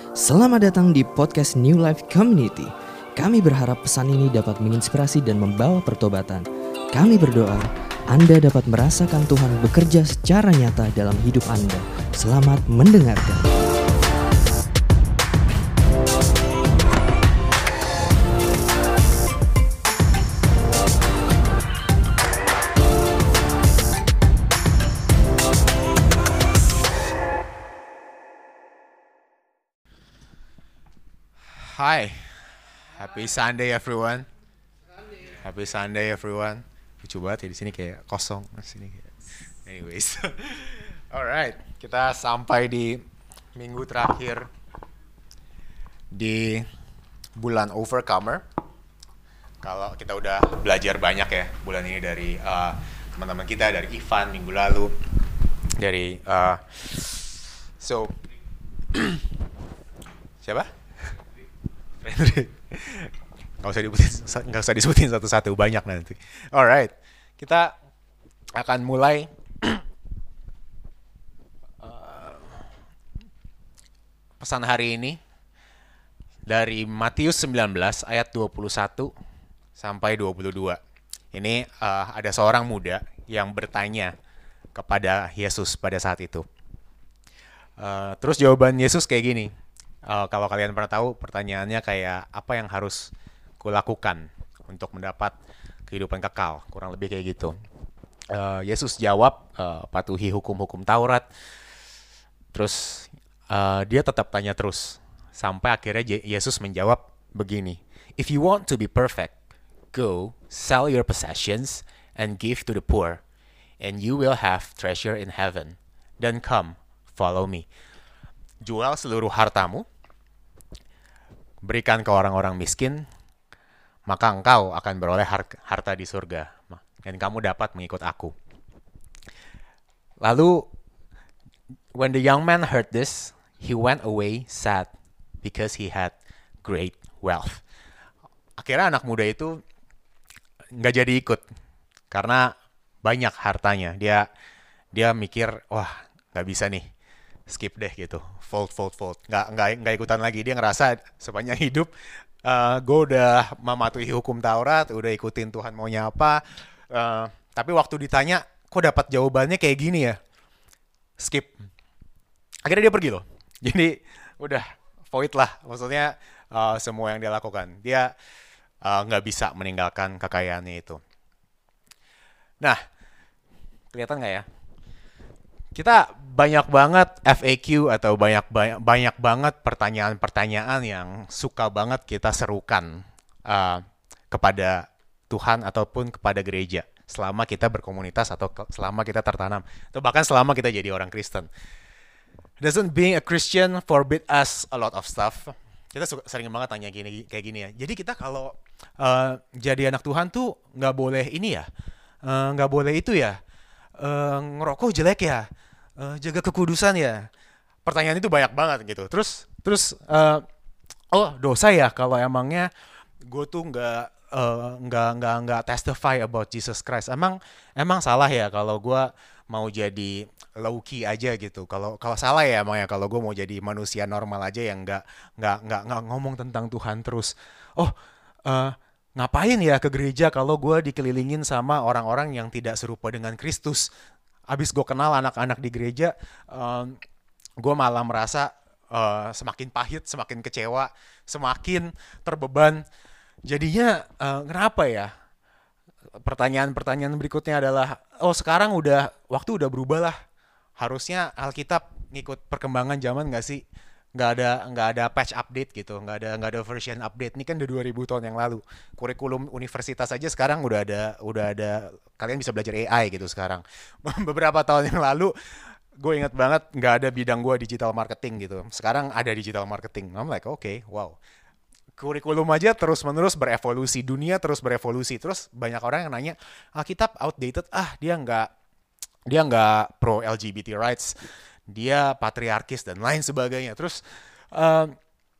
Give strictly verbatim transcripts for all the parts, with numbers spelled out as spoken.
Selamat datang di podcast New Life Community. Kami berharap pesan ini dapat menginspirasi dan membawa pertobatan. Kami berdoa Anda dapat merasakan Tuhan bekerja secara nyata dalam hidup Anda. Selamat mendengarkan. Hi, happy Sunday everyone. Happy Sunday everyone. Lucu banget ya di sini kayak kosong di sini. Kayak... Anyways, alright, kita sampai di minggu terakhir di bulan Overcomer. Kalau kita udah belajar banyak ya bulan ini dari uh, teman-teman kita, dari Ivan minggu lalu, dari uh, so siapa? Nggak usah disebutin, nggak usah disebutin satu-satu, banyak nanti. Alright, kita akan mulai uh, pesan hari ini dari Matius sembilan belas ayat dua puluh satu sampai dua puluh dua. Ini uh, ada seorang muda yang bertanya kepada Yesus pada saat itu. Uh, terus jawaban Yesus kayak gini. Uh, kalau kalian pernah tahu, pertanyaannya kayak apa yang harus kulakukan untuk mendapat kehidupan kekal, kurang lebih kayak gitu. Uh, Yesus jawab, uh, patuhi hukum-hukum Taurat. Terus uh, dia tetap tanya terus, sampai akhirnya Yesus menjawab begini, if you want to be perfect, go sell your possessions and give to the poor, and you will have treasure in heaven. Then come, follow me. Jual seluruh hartamu, berikan ke orang-orang miskin, maka engkau akan beroleh harta di surga, dan kamu dapat mengikut aku. Lalu, when the young man heard this, he went away sad because he had great wealth. Akhirnya anak muda itu nggak jadi ikut karena banyak hartanya. Dia dia mikir, wah nggak bisa nih. Skip deh gitu, fold, fold, fold. Nggak, nggak, nggak ikutan lagi. Dia ngerasa sepanjang hidup, uh, gue udah mematuhi hukum Taurat, udah ikutin Tuhan maunya apa. Uh, tapi waktu ditanya, kok dapat jawabannya kayak gini ya? Skip. Akhirnya dia pergi loh. Jadi udah void lah. Maksudnya uh, semua yang dia lakukan. Dia uh, nggak bisa meninggalkan kekayaannya itu. Nah, kelihatan nggak ya? Kita banyak banget F A Q atau banyak banyak, banyak banget pertanyaan-pertanyaan yang suka banget kita serukan uh, kepada Tuhan ataupun kepada gereja selama kita berkomunitas atau ke, selama kita tertanam atau bahkan selama kita jadi orang Kristen. Doesn't being a Christian forbid us a lot of stuff? Kita suka, sering banget tanya gini kayak gini ya. Jadi kita kalau uh, jadi anak Tuhan tuh nggak boleh ini ya, uh, nggak boleh itu ya. Uh, ngerokok jelek ya, uh, jaga kekudusan ya. Pertanyaan itu banyak banget gitu. Terus, terus, uh, oh dosa ya kalau emangnya gue tuh nggak, uh, nggak, nggak, nggak testify about Jesus Christ. Emang, emang salah ya kalau gue mau jadi low key aja gitu. Kalau, kalau salah ya emang ya kalau gue mau jadi manusia normal aja yang nggak, nggak, nggak, nggak ngomong tentang Tuhan terus. Oh. Uh, Ngapain ya ke gereja kalau gue dikelilingin sama orang-orang yang tidak serupa dengan Kristus? Abis gue kenal anak-anak di gereja, um, gue malah merasa uh, semakin pahit, semakin kecewa, semakin terbeban. Jadinya uh, kenapa ya? Pertanyaan-pertanyaan berikutnya adalah, oh sekarang udah waktu udah berubah lah. Harusnya Alkitab ngikut perkembangan zaman nggak sih? nggak ada nggak ada patch update gitu, nggak ada nggak ada version update. Ini kan udah dua ribu tahun yang lalu. Kurikulum universitas aja sekarang udah ada udah ada kalian bisa belajar A I gitu sekarang. Beberapa tahun yang lalu gue ingat banget nggak ada bidang gue digital marketing gitu. Sekarang ada digital marketing. I'm like, oke, okay, wow. Kurikulum aja terus-menerus berevolusi, dunia terus berevolusi. Terus banyak orang yang nanya, Alkitab outdated, ah dia nggak dia nggak pro L G B T rights. Dia patriarkis dan lain sebagainya. Terus uh,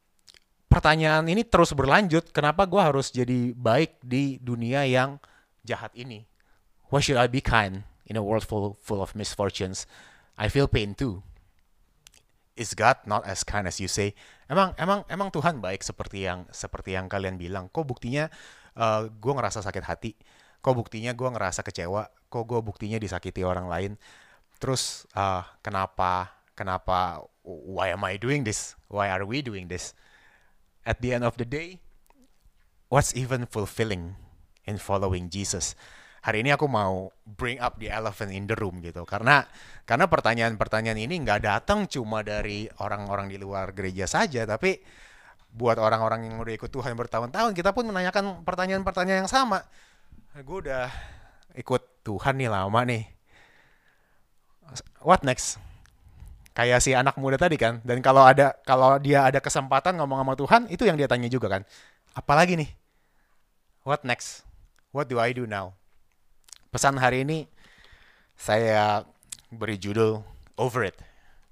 pertanyaan ini terus berlanjut. Kenapa gue harus jadi baik di dunia yang jahat ini? Why should I be kind in a world full, full of misfortunes? I feel pain too. is God not as kind as you say? Emang emang emang Tuhan baik seperti yang seperti yang kalian bilang? Kok buktinya uh, gue ngerasa sakit hati? Kok buktinya gue ngerasa kecewa? Kok gue buktinya disakiti orang lain? Terus uh, kenapa kenapa why am I doing this? Why are we doing this? At the end of the day, what's even fulfilling in following Jesus? Hari ini aku mau bring up the elephant in the room gitu, karena karena pertanyaan-pertanyaan ini nggak datang cuma dari orang-orang di luar gereja saja, tapi buat orang-orang yang udah ikut Tuhan bertahun-tahun, kita pun menanyakan pertanyaan-pertanyaan yang sama. Gue udah ikut Tuhan nih lama nih, what next? Kayak si anak muda tadi kan, dan kalau ada kalau dia ada kesempatan ngomong sama Tuhan, itu yang dia tanya juga kan, apalagi nih? What next? What do I do now? Pesan hari ini saya beri judul Over It.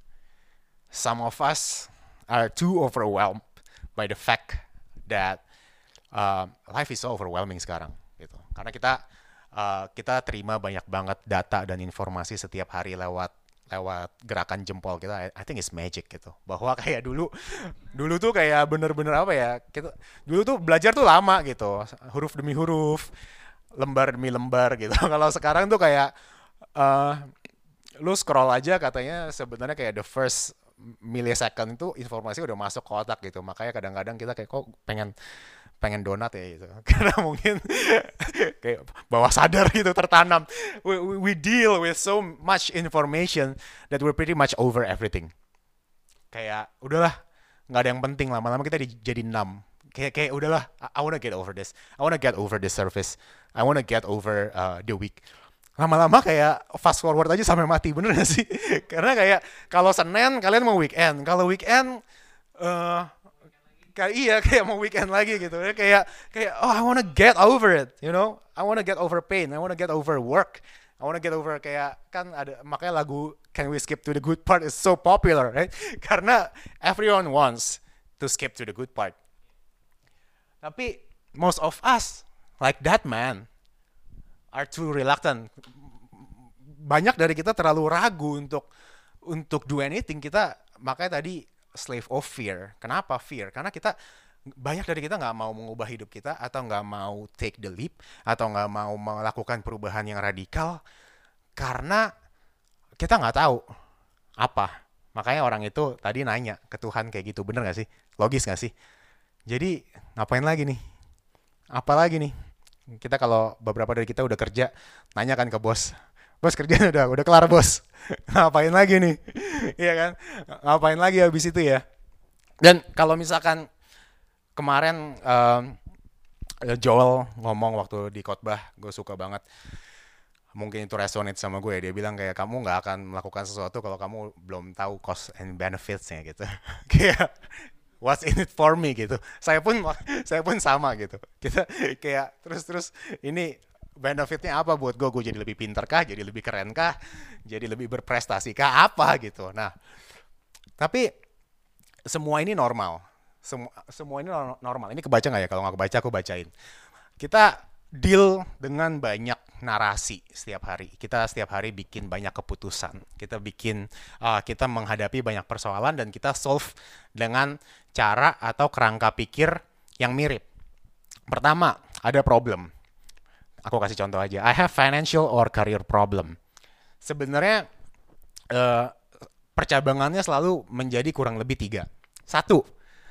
Some of us are too overwhelmed by the fact that uh, life is so overwhelming sekarang gitu. Karena kita uh, kita terima banyak banget data dan informasi setiap hari lewat lewat gerakan jempol kita. I think it's magic gitu. Bahwa kayak dulu dulu tuh kayak bener-bener apa ya? Kita dulu tuh belajar tuh lama gitu. Huruf demi huruf, lembar demi lembar gitu. Kalau sekarang tuh kayak uh, lu scroll aja katanya sebenarnya kayak the first millisecond itu informasi udah masuk ke otak gitu. Makanya kadang-kadang kita kayak kok pengen pengen donat ya gitu. Karena mungkin kayak bawah sadar gitu tertanam. We, we, we deal with so much information that we're pretty much over everything. Kayak udahlah, nggak ada yang penting, lama-lama kita di, jadi numb. Kayak kayak udahlah, I, I wanna get over this. I wanna get over this service. I wanna get over uh, the week. Lama-lama kayak fast forward aja sampai mati, bener gak sih? Karena kayak kalau Senin kalian mau weekend, kalau weekend uh, kayak iya kayak mau weekend lagi gitu. Kayak kayak oh I wanna get over it, you know? I wanna get over pain. I wanna get over work. I wanna get over kayak kan ada makanya lagu Can We Skip to the Good Part is so popular, right? Karena everyone wants to skip to the good part. Tapi most of us, like that man, are too reluctant. Banyak dari kita terlalu ragu untuk untuk do anything. Kita makanya tadi slave of fear. Kenapa fear? Karena kita banyak dari kita nggak mau mengubah hidup kita, atau nggak mau take the leap, atau nggak mau melakukan perubahan yang radikal karena kita nggak tahu apa. Makanya orang itu tadi nanya ke Tuhan kayak gitu, bener nggak sih? Logis nggak sih? Jadi ngapain lagi nih? Apa lagi nih? Kita kalau beberapa dari kita udah kerja, nanya kan ke bos, bos kerjaan udah udah kelar bos, ngapain lagi nih? Iya kan? Ngapain lagi habis itu ya? Dan kalau misalkan kemarin um, Joel ngomong waktu di khotbah, gue suka banget. Mungkin itu resonate sama gue. Dia bilang kayak kamu nggak akan melakukan sesuatu kalau kamu belum tahu cost and benefits-nya gitu. Kayak what's in it for me gitu. Saya pun saya pun sama gitu. Kita kayak terus-terus ini benefitnya apa buat gue? Gue jadi lebih pintar kah? Jadi lebih keren kah? Jadi lebih berprestasi kah? Apa gitu. Nah, tapi semua ini normal. Semua semua ini normal. Ini kebaca nggak ya? Kalau nggak kebaca aku bacain. Kita deal dengan banyak narasi setiap hari. Kita setiap hari bikin banyak keputusan. Kita bikin, uh, kita menghadapi banyak persoalan dan kita solve dengan cara atau kerangka pikir yang mirip. Pertama, ada problem. Aku kasih contoh aja. I have financial or career problem. Sebenarnya uh, percabangannya selalu menjadi kurang lebih tiga. Satu,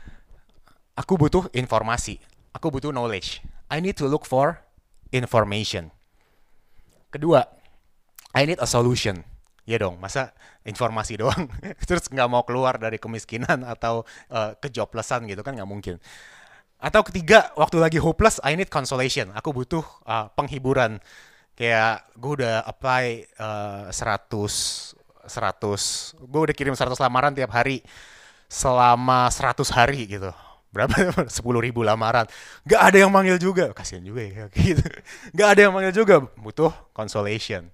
aku butuh informasi. Aku butuh knowledge. I need to look for information. Kedua, I need a solution. Ya dong, masa informasi doang terus nggak mau keluar dari kemiskinan atau uh, kejoblesan gitu kan, nggak mungkin. Atau ketiga, waktu lagi hopeless, I need consolation. Aku butuh uh, penghiburan. Kayak gue udah apply uh, seratus, gue udah kirim seratus lamaran tiap hari selama seratus hari gitu. Berapa? sepuluh ribu lamaran. Gak ada yang manggil juga. Kasian juga ya. Gitu. Gak ada yang manggil juga. Butuh consolation.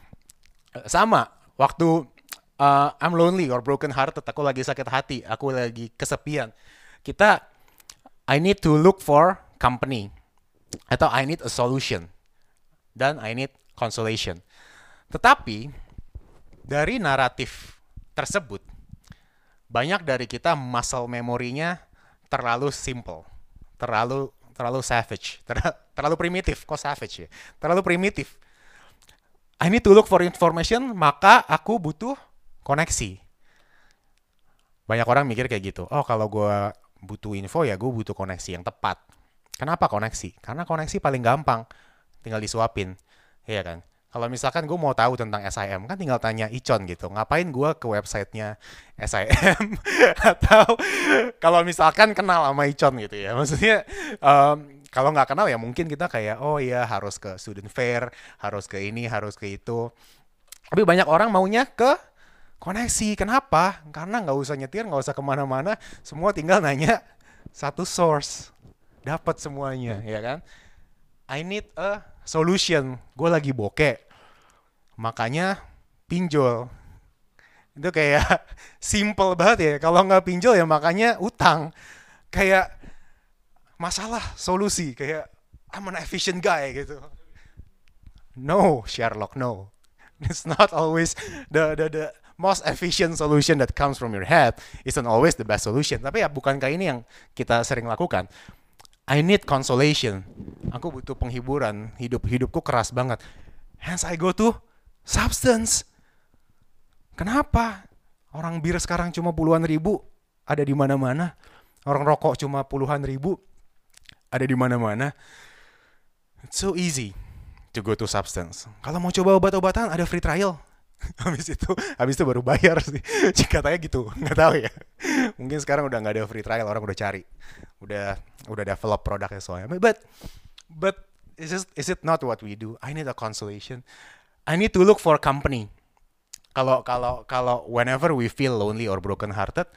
Sama. Waktu uh, I'm lonely or broken hearted. Aku lagi sakit hati. Aku lagi kesepian. Kita, I need to look for company. Atau I need a solution. Dan I need consolation. Tetapi, dari naratif tersebut, banyak dari kita muscle memorinya terlalu simple, terlalu terlalu savage, ter- terlalu primitif. Kok savage ya? Terlalu primitif. I need to look for information, maka aku butuh koneksi. Banyak orang mikir kayak gitu. Oh, kalau gue butuh info ya gue butuh koneksi yang tepat. Kenapa koneksi? Karena koneksi paling gampang, tinggal disuapin, iya kan? Kalau misalkan gue mau tahu tentang S I M, kan tinggal tanya Icon gitu. Ngapain gue ke websitenya S I M? Atau kalau misalkan kenal sama Icon gitu ya. Maksudnya um, kalau nggak kenal ya mungkin kita kayak, oh ya harus ke student fair, harus ke ini, harus ke itu. Tapi banyak orang maunya ke koneksi. Kenapa? Karena nggak usah nyetir, nggak usah kemana-mana. Semua tinggal nanya satu source. Dapat semuanya, ya kan? I need a solution. Gue lagi bokeh. Makanya pinjol. Itu kayak simple banget ya. Kalau nggak pinjol ya makanya utang. Kayak masalah, solusi. Kayak I'm an efficient guy gitu. No, Sherlock, no. It's not always the the the most efficient solution that comes from your head. Isn't always the best solution. Tapi ya bukankah ini yang kita sering lakukan? I need consolation. Aku butuh penghiburan. Hidup hidupku keras banget. Hence I go to substance. Kenapa? Orang bir sekarang cuma puluhan ribu, ada di mana-mana. Orang rokok cuma puluhan ribu, ada di mana-mana. It's so easy to go to substance. Kalau mau coba obat-obatan ada free trial. Habis itu, habis itu baru bayar sih. Katanya gitu, nggak tahu ya. Mungkin sekarang udah nggak ada free trial, orang udah cari, udah udah develop produknya soalnya. But but is it, is it not what we do? I need a consolation. I need to look for company. Kalau kalau kalau whenever we feel lonely or broken hearted,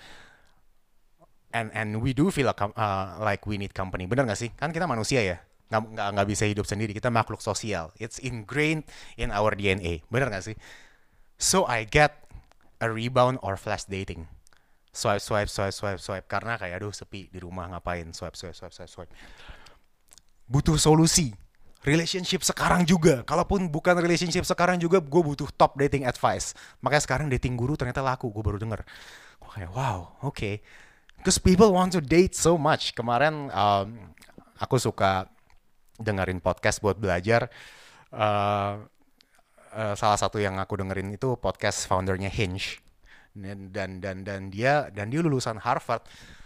and and we do feel a, uh, like we need company. Benar nggak sih? Kan kita manusia ya, nggak nggak nggak bisa hidup sendiri. Kita makhluk sosial. It's ingrained in our D N A. Benar nggak sih? So I get a rebound or flash dating. Swipe, swipe, swipe, swipe, swipe. Karena kayak aduh sepi di rumah ngapain. Swipe, swipe, swipe, swipe, swipe. Butuh solusi. Relationship sekarang juga. Kalaupun bukan relationship sekarang juga, gue butuh top dating advice. Makanya sekarang dating guru ternyata laku. Gue baru denger. Gue kayak wow, oke. Okay. Because people want to date so much. Kemarin um, aku suka dengerin podcast buat belajar. Uh, Uh, salah satu yang aku dengerin itu podcast foundernya Hinge, dan dan dan, dan dia dan dia lulusan Harvard.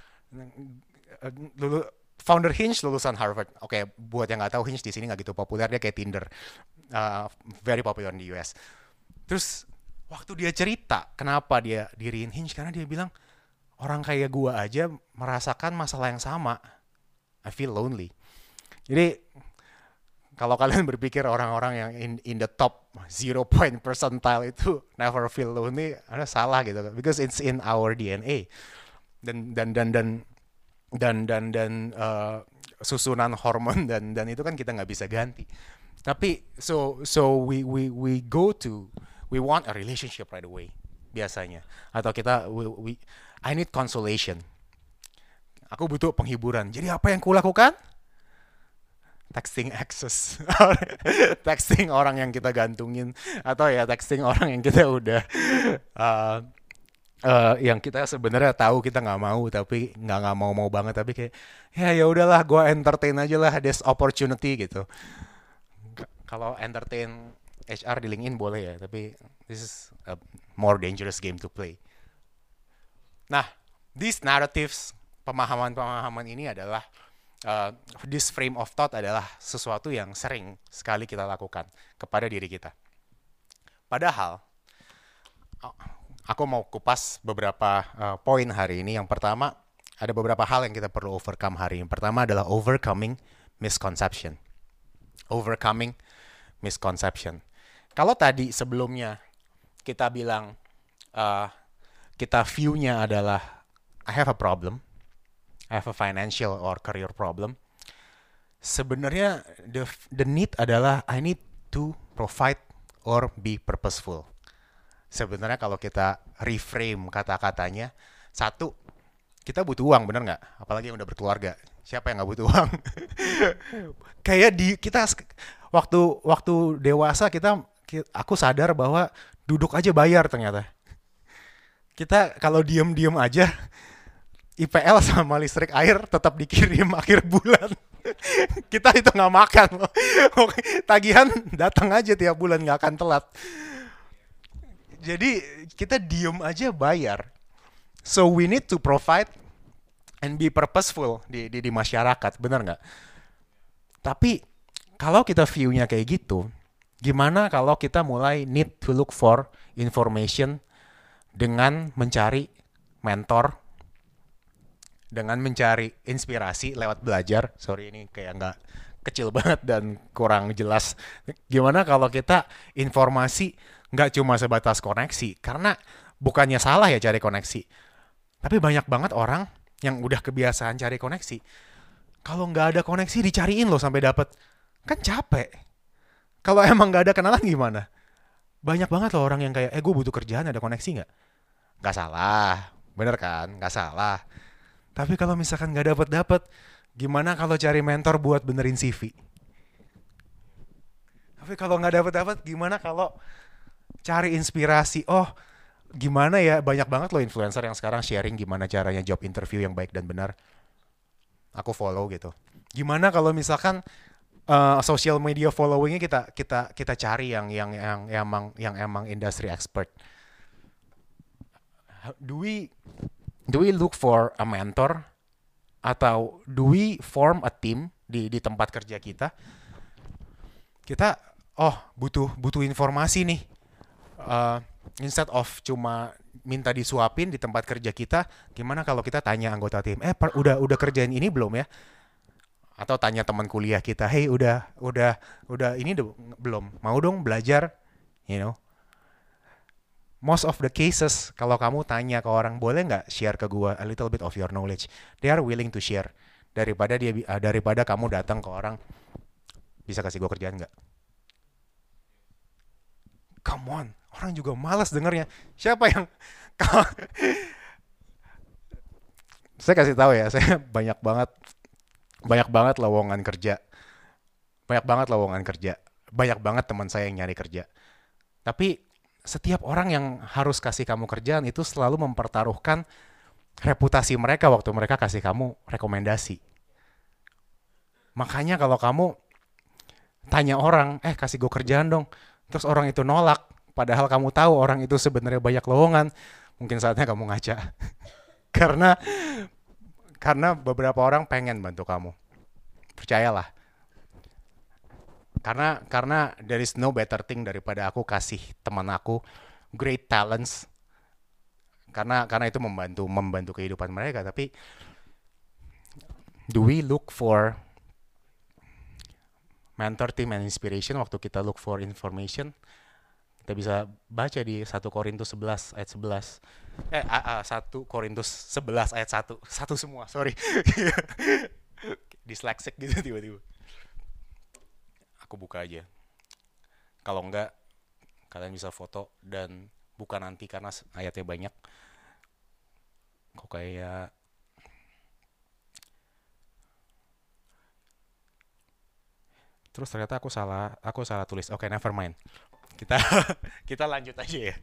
Lulu, founder Hinge lulusan Harvard. Oke, okay, buat yang nggak tahu, Hinge di sini nggak gitu populer, dia kayak Tinder, uh, very popular in the U S. Terus waktu dia cerita kenapa dia diriin Hinge, karena dia bilang orang kayak gua aja merasakan masalah yang sama. I feel lonely. Jadi kalau kalian berpikir orang-orang yang in, in the top zero point percentile itu never feel lonely, Anda salah gitu. Because it's in our D N A. Dan dan dan dan dan dan dan uh, susunan hormon dan dan itu kan kita nggak bisa ganti. Tapi so so we we we go to we want a relationship right away biasanya. Atau kita we, we I need consolation. Aku butuh penghiburan. Jadi apa yang kulakukan? Texting exes, texting orang yang kita gantungin, atau ya texting orang yang kita udah, uh, uh, yang kita sebenarnya tahu kita nggak mau, tapi nggak nggak mau mau banget, tapi kayak ya ya udahlah, gue entertain aja lah, this opportunity gitu. K- kalau entertain H R di LinkedIn boleh ya, tapi this is a more dangerous game to play. Nah, these narratives, pemahaman-pemahaman ini adalah Uh, this frame of thought adalah sesuatu yang sering sekali kita lakukan kepada diri kita. Padahal, aku mau kupas beberapa uh, poin hari ini. Yang pertama, ada beberapa hal yang kita perlu overcome hari ini. Yang pertama adalah overcoming misconception. Overcoming misconception. Kalau tadi sebelumnya kita bilang, uh, kita view-nya adalah I have a problem, I have a financial or career problem. Sebenarnya the the need adalah I need to provide or be purposeful. Sebenarnya kalau kita reframe kata-katanya, satu, kita butuh uang, bener nggak? Apalagi yang udah berkeluarga. Siapa yang nggak butuh uang? Kayak di kita waktu waktu dewasa kita, aku sadar bahwa duduk aja bayar ternyata. Kita kalau diem-diem aja, I P L sama listrik air tetap dikirim akhir bulan. Kita itu nggak makan loh. Tagihan datang aja tiap bulan, nggak akan telat. Jadi kita diem aja bayar. So we need to provide and be purposeful di di, di masyarakat, benar nggak? Tapi kalau kita view-nya kayak gitu, gimana kalau kita mulai need to look for information dengan mencari mentor, dengan mencari inspirasi lewat belajar. Sorry ini kayak nggak kecil banget dan kurang jelas. Gimana kalau kita informasi nggak cuma sebatas koneksi, karena bukannya salah ya cari koneksi, tapi banyak banget orang yang udah kebiasaan cari koneksi. Kalau nggak ada koneksi dicariin loh sampai dapet, kan capek. Kalau emang nggak ada kenalan gimana? Banyak banget loh orang yang kayak, eh gue butuh kerjaan, ada koneksi nggak? Nggak salah, bener kan? Nggak salah. Tapi kalau misalkan nggak dapet dapet, gimana kalau cari mentor buat benerin C V? Tapi kalau nggak dapet dapet, gimana kalau cari inspirasi? Oh, gimana ya, banyak banget loh influencer yang sekarang sharing gimana caranya job interview yang baik dan benar. Aku follow gitu. Gimana kalau misalkan uh, social media followingnya kita kita kita cari yang yang yang yang emang yang emang industry expert. Do we do we look for a mentor atau do we form a team di di tempat kerja kita? Kita oh butuh butuh informasi nih. Uh, instead of cuma minta disuapin di tempat kerja kita, gimana kalau kita tanya anggota tim, eh per, udah udah kerjain ini belum ya? Atau tanya teman kuliah kita, hey udah udah udah ini do, belum? Mau dong belajar, you know? Most of the cases kalau kamu tanya ke orang, boleh nggak share ke gua a little bit of your knowledge? They are willing to share daripada dia uh, daripada kamu datang ke orang, bisa kasih gua kerjaan nggak? Come on. Orang juga malas dengernya. Siapa yang saya kasih tahu ya, saya banyak banget banyak banget lowongan kerja. Banyak banget lowongan kerja. Banyak banget teman saya yang nyari kerja. Tapi setiap orang yang harus kasih kamu kerjaan itu selalu mempertaruhkan reputasi mereka waktu mereka kasih kamu rekomendasi. Makanya kalau kamu tanya orang, eh kasih gue kerjaan dong, terus orang itu nolak, padahal kamu tahu orang itu sebenarnya banyak lowongan, mungkin saatnya kamu ngaca. karena karena beberapa orang pengen bantu kamu. Percayalah. Karena karena there is no better thing daripada aku kasih teman aku great talents. Karena karena itu membantu membantu kehidupan mereka, tapi do we look for mentor, team, and inspiration waktu kita look for information? Kita bisa baca di satu Korintus sebelas ayat sebelas. Eh, uh, uh, satu Korintus sebelas ayat satu. Satu semua, sorry. Dyslexic gitu tiba-tiba. Aku buka aja. Kalau enggak, kalian bisa foto dan buka nanti karena ayatnya banyak. Kok kayak... Terus ternyata aku salah, aku salah tulis. Oke, okay, never mind. Kita kita lanjut aja ya.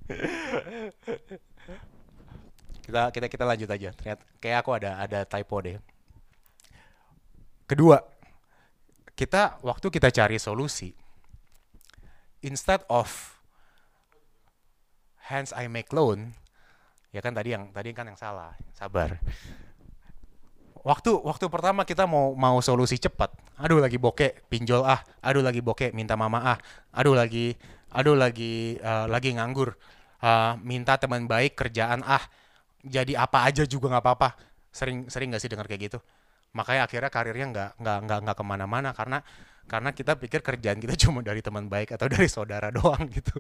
kita kita kita lanjut aja. Ternyata kayak aku ada ada typo deh. Kedua, kita waktu kita cari solusi, instead of hence I make loan, ya kan tadi yang tadi kan yang salah. Sabar. Waktu waktu pertama kita mau mau solusi cepat. Aduh lagi bokeh, pinjol ah. Aduh lagi bokeh, minta mama ah. Aduh lagi aduh lagi uh, lagi nganggur. Uh, minta teman baik, kerjaan ah. Jadi apa aja juga nggak apa-apa. Sering sering nggak sih dengar kayak gitu? Makanya akhirnya karirnya nggak nggak nggak nggak kemana-mana karena karena kita pikir kerjaan kita cuma dari teman baik atau dari saudara doang gitu.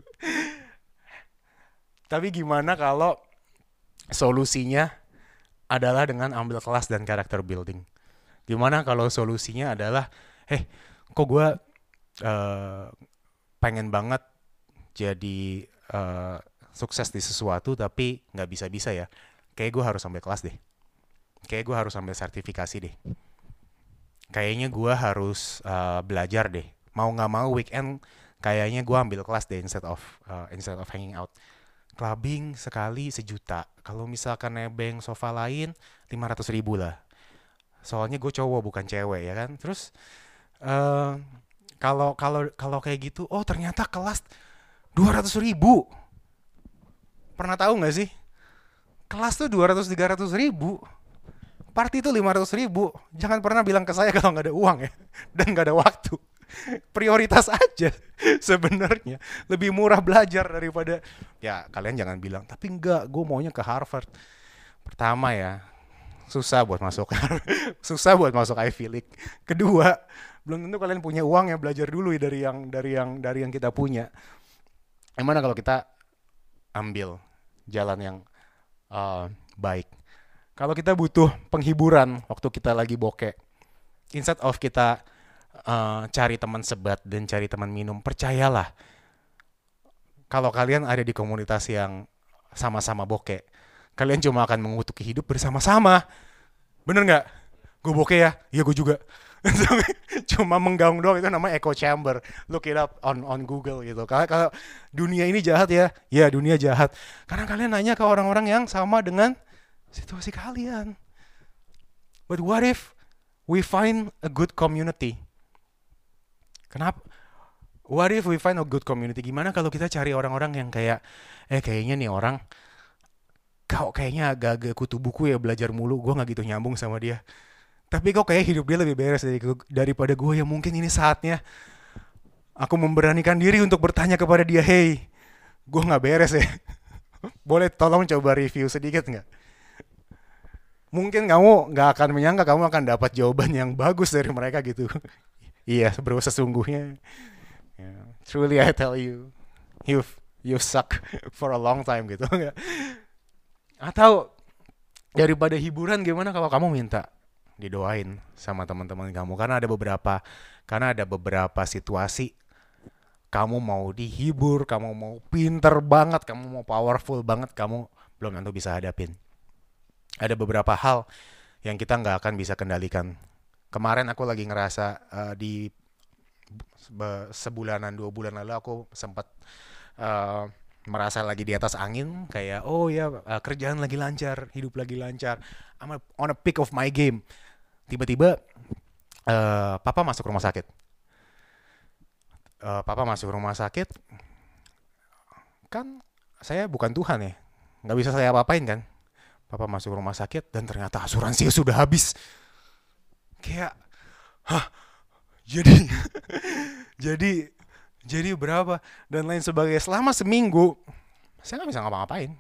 Tapi gimana kalau solusinya adalah dengan ambil kelas dan karakter building? Gimana kalau solusinya adalah, eh, kok gue uh, pengen banget jadi uh, sukses di sesuatu tapi nggak bisa-bisa ya. Kayak gue harus ambil kelas deh. Kayak gue harus ambil sertifikasi deh. Kayaknya gue harus uh, belajar deh. Mau nggak mau weekend, kayaknya gue ambil kelas deh instead of uh, instead of hanging out. clubbing sekali sejuta. Kalau misalkan nebeng sofa lain lima ratus ribu lah. Soalnya gue cowok bukan cewek ya kan. Terus eh, kalau kalau kalau kayak gitu, oh ternyata kelas dua ratus ribu. Pernah tahu nggak sih? Kelas tuh dua ratus tiga ratus ribu. Party itu lima ratus ribu. Jangan pernah bilang ke saya kalau nggak ada uang ya. Dan nggak ada waktu. Prioritas aja sebenarnya. Lebih murah belajar daripada, ya kalian jangan bilang, tapi enggak, gue maunya ke Harvard. Pertama ya, susah buat masuk. Susah buat masuk Ivy League. Kedua, belum tentu kalian punya uang ya, belajar dulu ya dari yang dari yang dari yang kita punya. Gimana kalau kita ambil jalan yang uh, baik? Kalau kita butuh penghiburan waktu kita lagi bokeh, instead of kita uh, cari teman sebat dan cari teman minum, percayalah, kalau kalian ada di komunitas yang sama-sama bokeh, kalian cuma akan mengutuk hidup bersama-sama. Bener nggak? Gue bokeh ya? Iya gue juga. Cuma menggaung doang, itu namanya echo chamber. Look it up on on Google gitu. Kalau kalau dunia ini jahat ya, ya dunia jahat. Karena kalian nanya ke orang-orang yang sama dengan situasi kalian. But what if we find a good community? Kenapa? What if we find a good community? Gimana kalau kita cari orang-orang yang kayak, eh kayaknya nih orang, kau kayaknya agak-agak kutu buku ya, belajar mulu, gue gak gitu nyambung sama dia. Tapi kok kayak hidup dia lebih beres dari, daripada gue, ya mungkin ini saatnya aku memberanikan diri untuk bertanya kepada dia, hey, gue gak beres ya. Boleh tolong coba review sedikit gak? Mungkin kamu gak akan menyangka kamu akan dapat jawaban yang bagus dari mereka gitu. Iya, bro, sesungguhnya. Yeah. Truly I tell you, you you suck for a long time gitu. Atau daripada hiburan, gimana kalau kamu minta didoain sama teman-teman kamu? Karena ada beberapa, karena ada beberapa situasi kamu mau dihibur, kamu mau pinter banget, kamu mau powerful banget, kamu belum tentu bisa hadapin. Ada beberapa hal yang kita nggak akan bisa kendalikan. Kemarin aku lagi ngerasa uh, di sebulanan dua bulan lalu aku sempat uh, merasa lagi di atas angin, kayak oh ya uh, kerjaan lagi lancar, hidup lagi lancar, I'm on a peak of my game. Tiba-tiba uh, papa masuk rumah sakit. Uh, papa masuk rumah sakit, kan saya bukan Tuhan ya, nggak bisa saya apa-apain kan. Papa masuk rumah sakit dan ternyata asuransi sudah habis. Kayak, hah, jadi, jadi, jadi berapa dan lain sebagainya. Selama seminggu, saya nggak bisa ngapa-ngapain.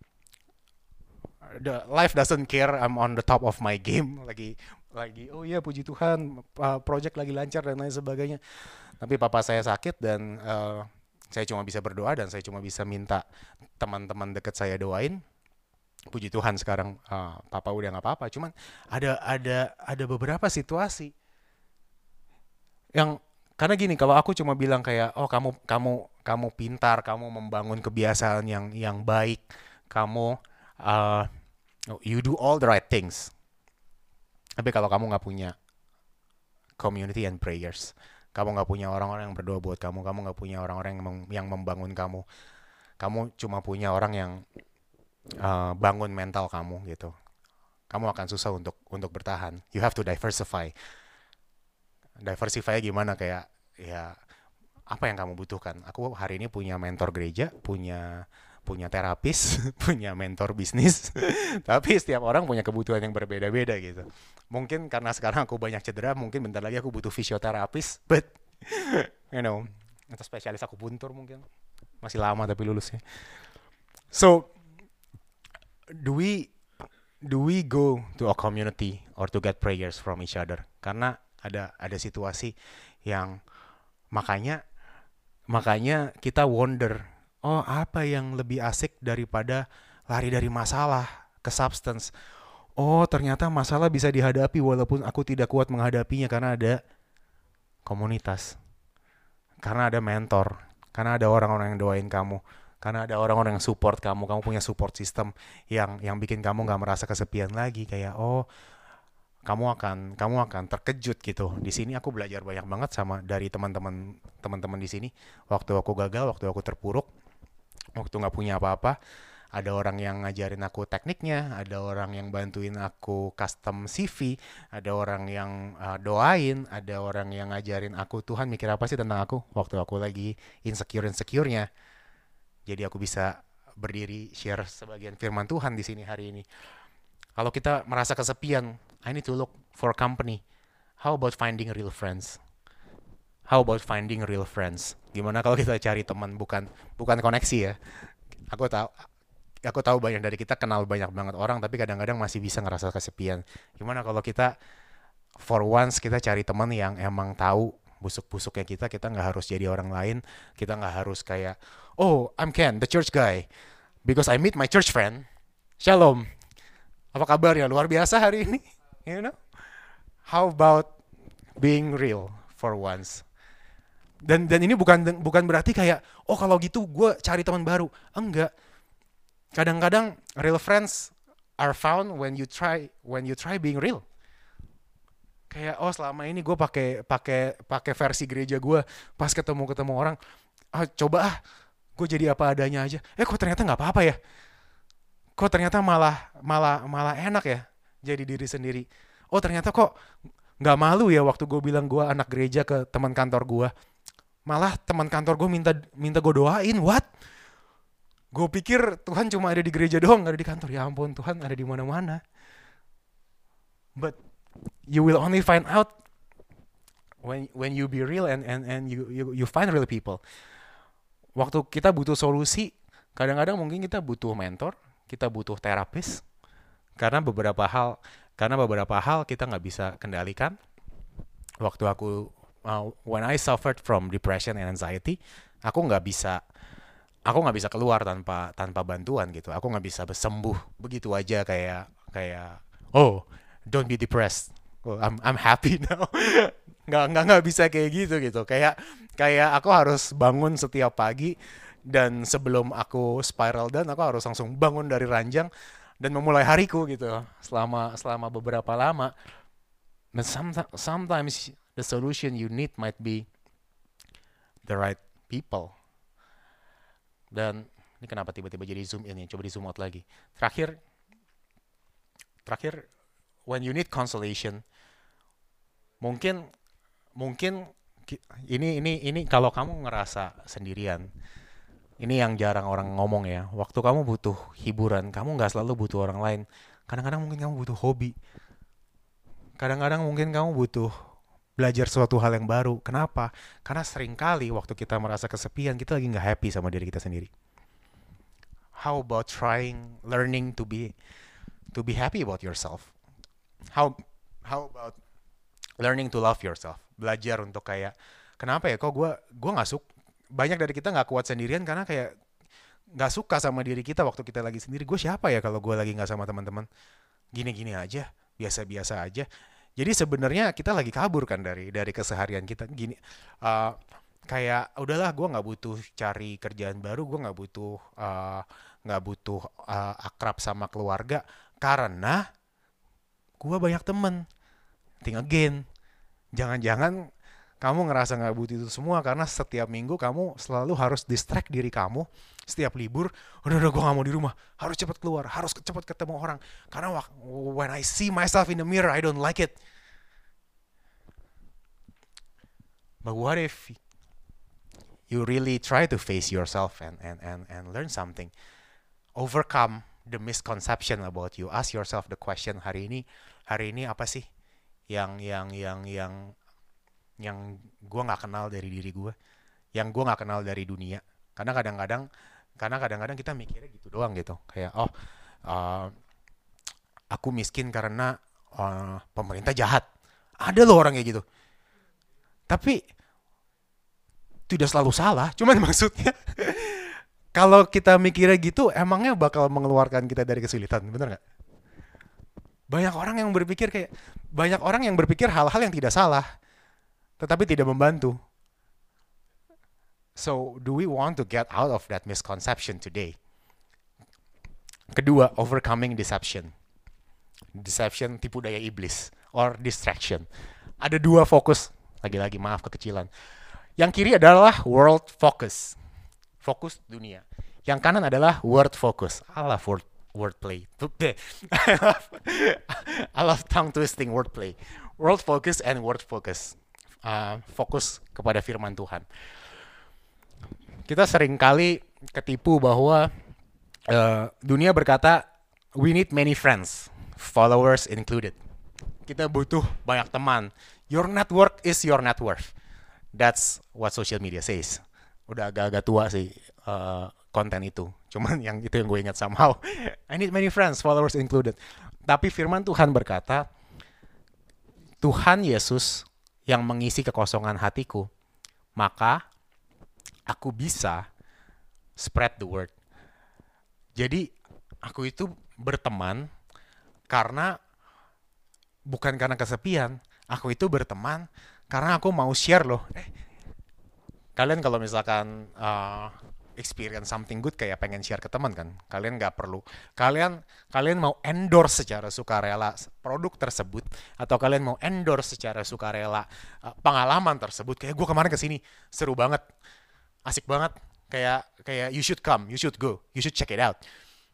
The life doesn't care. I'm on the top of my game. Lagi, lagi, oh iya puji Tuhan, project lagi lancar dan lain sebagainya. Tapi papa saya sakit dan uh, saya cuma bisa berdoa dan saya cuma bisa minta teman-teman dekat saya doain. Puji Tuhan sekarang uh, papa udah nggak apa-apa. Cuman ada ada ada beberapa situasi yang, karena gini, kalau aku cuma bilang kayak oh kamu kamu kamu pintar, kamu membangun kebiasaan yang yang baik, kamu uh, you do all the right things. Tapi kalau kamu nggak punya community and prayers, kamu nggak punya orang-orang yang berdoa buat kamu, kamu nggak punya orang-orang yang, mem- yang membangun kamu, kamu cuma punya orang yang Uh, bangun mental kamu gitu, kamu akan susah untuk untuk bertahan. You have to diversify. Diversify gimana? Kayak ya apa yang kamu butuhkan. Aku hari ini punya mentor gereja, punya punya terapis, punya mentor bisnis. Tapi setiap orang punya kebutuhan yang berbeda-beda gitu. Mungkin karena sekarang aku banyak cedera, mungkin bentar lagi aku butuh fisioterapis, but you know, atau spesialis akupuntur mungkin. Masih lama tapi lulusnya. So do we do we go to a community or to get prayers from each other? Karena ada ada situasi yang makanya makanya kita wonder, oh apa yang lebih asik daripada lari dari masalah ke substance. Oh ternyata masalah bisa dihadapi walaupun aku tidak kuat menghadapinya, karena ada komunitas, karena ada mentor, karena ada orang-orang yang doain kamu, karena ada orang-orang yang support kamu, kamu punya support system yang yang bikin kamu nggak merasa kesepian lagi. Kayak oh, kamu akan kamu akan terkejut gitu. Di sini aku belajar banyak banget sama dari teman-teman teman-teman di sini. Waktu aku gagal, waktu aku terpuruk, waktu nggak punya apa-apa, ada orang yang ngajarin aku tekniknya, ada orang yang bantuin aku custom C V, ada orang yang uh, doain, ada orang yang ngajarin aku Tuhan mikir apa sih tentang aku waktu aku lagi insecure-insecure-nya. Jadi aku bisa berdiri share sebagian firman Tuhan di sini hari ini. Kalau kita merasa kesepian, I need to look for company. How about finding real friends? How about finding real friends? Gimana kalau kita cari teman, bukan bukan koneksi ya. Aku tahu aku tahu banyak dari kita kenal banyak banget orang, tapi kadang-kadang masih bisa ngerasa kesepian. Gimana kalau kita for once kita cari teman yang emang tahu busuk-busuknya kita, kita nggak harus jadi orang lain, kita nggak harus kayak, oh I'm Ken, the church guy, because I meet my church friend. Shalom, apa kabarnya? Luar biasa hari ini, you know? How about being real for once? Dan dan ini bukan bukan berarti kayak, oh kalau gitu gue cari teman baru. Enggak. Kadang-kadang real friends are found when you try when you try being real. Kayak oh selama ini gue pakai pakai pakai versi gereja gue, pas ketemu ketemu orang, ah coba ah gue jadi apa adanya aja. Eh kok ternyata nggak apa-apa ya? Kok ternyata malah malah malah enak ya jadi diri sendiri. Oh ternyata kok nggak malu ya waktu gue bilang gue anak gereja ke teman kantor gue. Malah teman kantor gue minta minta gue doain. What? Gue pikir Tuhan cuma ada di gereja doang, gak ada di kantor. Ya ampun, Tuhan ada di mana-mana. But you will only find out when when you be real and and and you you you find real people. Waktu kita butuh solusi, kadang-kadang mungkin kita butuh mentor, kita butuh terapis, karena beberapa hal karena beberapa hal kita nggak bisa kendalikan. Waktu aku uh, when I suffered from depression and anxiety, aku nggak bisa aku nggak bisa keluar tanpa tanpa bantuan gitu. Aku nggak bisa sembuh begitu aja kayak kayak oh don't be depressed. Oh, I'm I'm happy now. nggak nggak nggak bisa kayak gitu gitu. Kayak kayak aku harus bangun setiap pagi dan sebelum aku spiral down aku harus langsung bangun dari ranjang dan memulai hariku gitu selama selama beberapa lama. But sometimes sometimes the solution you need might be the right people. Dan ini kenapa tiba-tiba jadi zoom in ya? Coba di zoom out lagi. Terakhir, terakhir, when you need consolation, mungkin, mungkin ini ini ini kalau kamu ngerasa sendirian, ini yang jarang orang ngomong ya. Waktu kamu butuh hiburan, kamu nggak selalu butuh orang lain. Kadang-kadang mungkin kamu butuh hobi. Kadang-kadang mungkin kamu butuh belajar suatu hal yang baru. Kenapa? Karena seringkali waktu kita merasa kesepian, kita lagi nggak happy sama diri kita sendiri. How about trying, learning to be, to be happy about yourself? How, how about learning to love yourself? Belajar untuk kayak, kenapa ya? Kok gue, gue nggak suka. Banyak dari kita nggak kuat sendirian karena kayak nggak suka sama diri kita waktu kita lagi sendiri. Gue siapa ya kalau gue lagi nggak sama teman-teman? Gini-gini aja, biasa-biasa aja. Jadi sebenarnya kita lagi kabur kan dari dari keseharian kita gini uh, kayak udahlah gue nggak butuh cari kerjaan baru, gue nggak butuh nggak uh, butuh uh, akrab sama keluarga karena gue banyak temen. Think again, jangan-jangan kamu ngerasa nggak butuh itu semua karena setiap minggu kamu selalu harus distract diri kamu. Setiap libur, udah udah gue nggak mau di rumah, harus cepat keluar, harus cepat ketemu orang. Karena when I see myself in the mirror, I don't like it. But what if you really try to face yourself and and and and learn something, overcome the misconception about you. Ask yourself the question, hari ini hari ini apa sih yang yang yang yang yang gue nggak kenal dari diri gue, yang gue nggak kenal dari dunia. Karena kadang-kadang karena kadang-kadang kita mikirnya gitu doang gitu, kayak oh uh, aku miskin karena uh, pemerintah jahat. Ada loh orang kayak gitu. Tapi tidak selalu salah, cuman maksudnya kalau kita mikirnya gitu, emangnya bakal mengeluarkan kita dari kesulitan, bener nggak? Banyak orang yang berpikir kayak banyak orang yang berpikir hal-hal yang tidak salah, tetapi tidak membantu. So, do we want to get out of that misconception today? Kedua, overcoming deception. Deception tipu daya iblis or distraction. Ada dua fokus, lagi-lagi maaf kekecilan. Yang kiri adalah world focus. Fokus dunia. Yang kanan adalah word focus. I love word wordplay. I love, I love tongue twisting wordplay. Word focus and word focus. Uh, fokus kepada firman Tuhan. Kita sering kali ketipu bahwa uh, dunia berkata we need many friends, followers included. Kita butuh banyak teman. Your network is your net worth. That's what social media says. Udah agak-agak tua sih uh, konten itu. Cuman yang itu yang gue ingat somehow. I need many friends, followers included. Tapi firman Tuhan berkata, Tuhan Yesus yang mengisi kekosongan hatiku, maka aku bisa spread the word. Jadi aku itu berteman karena bukan karena kesepian. Aku itu berteman karena aku mau share loh. Eh, kalian kalau misalkan uh, experience something good kayak pengen share ke teman kan, kalian nggak perlu. Kalian kalian mau endorse secara sukarela produk tersebut, atau kalian mau endorse secara sukarela uh, pengalaman tersebut. Kayak gue kemarin kesini seru banget, asik banget. Kayak kayak you should come, you should go, you should check it out.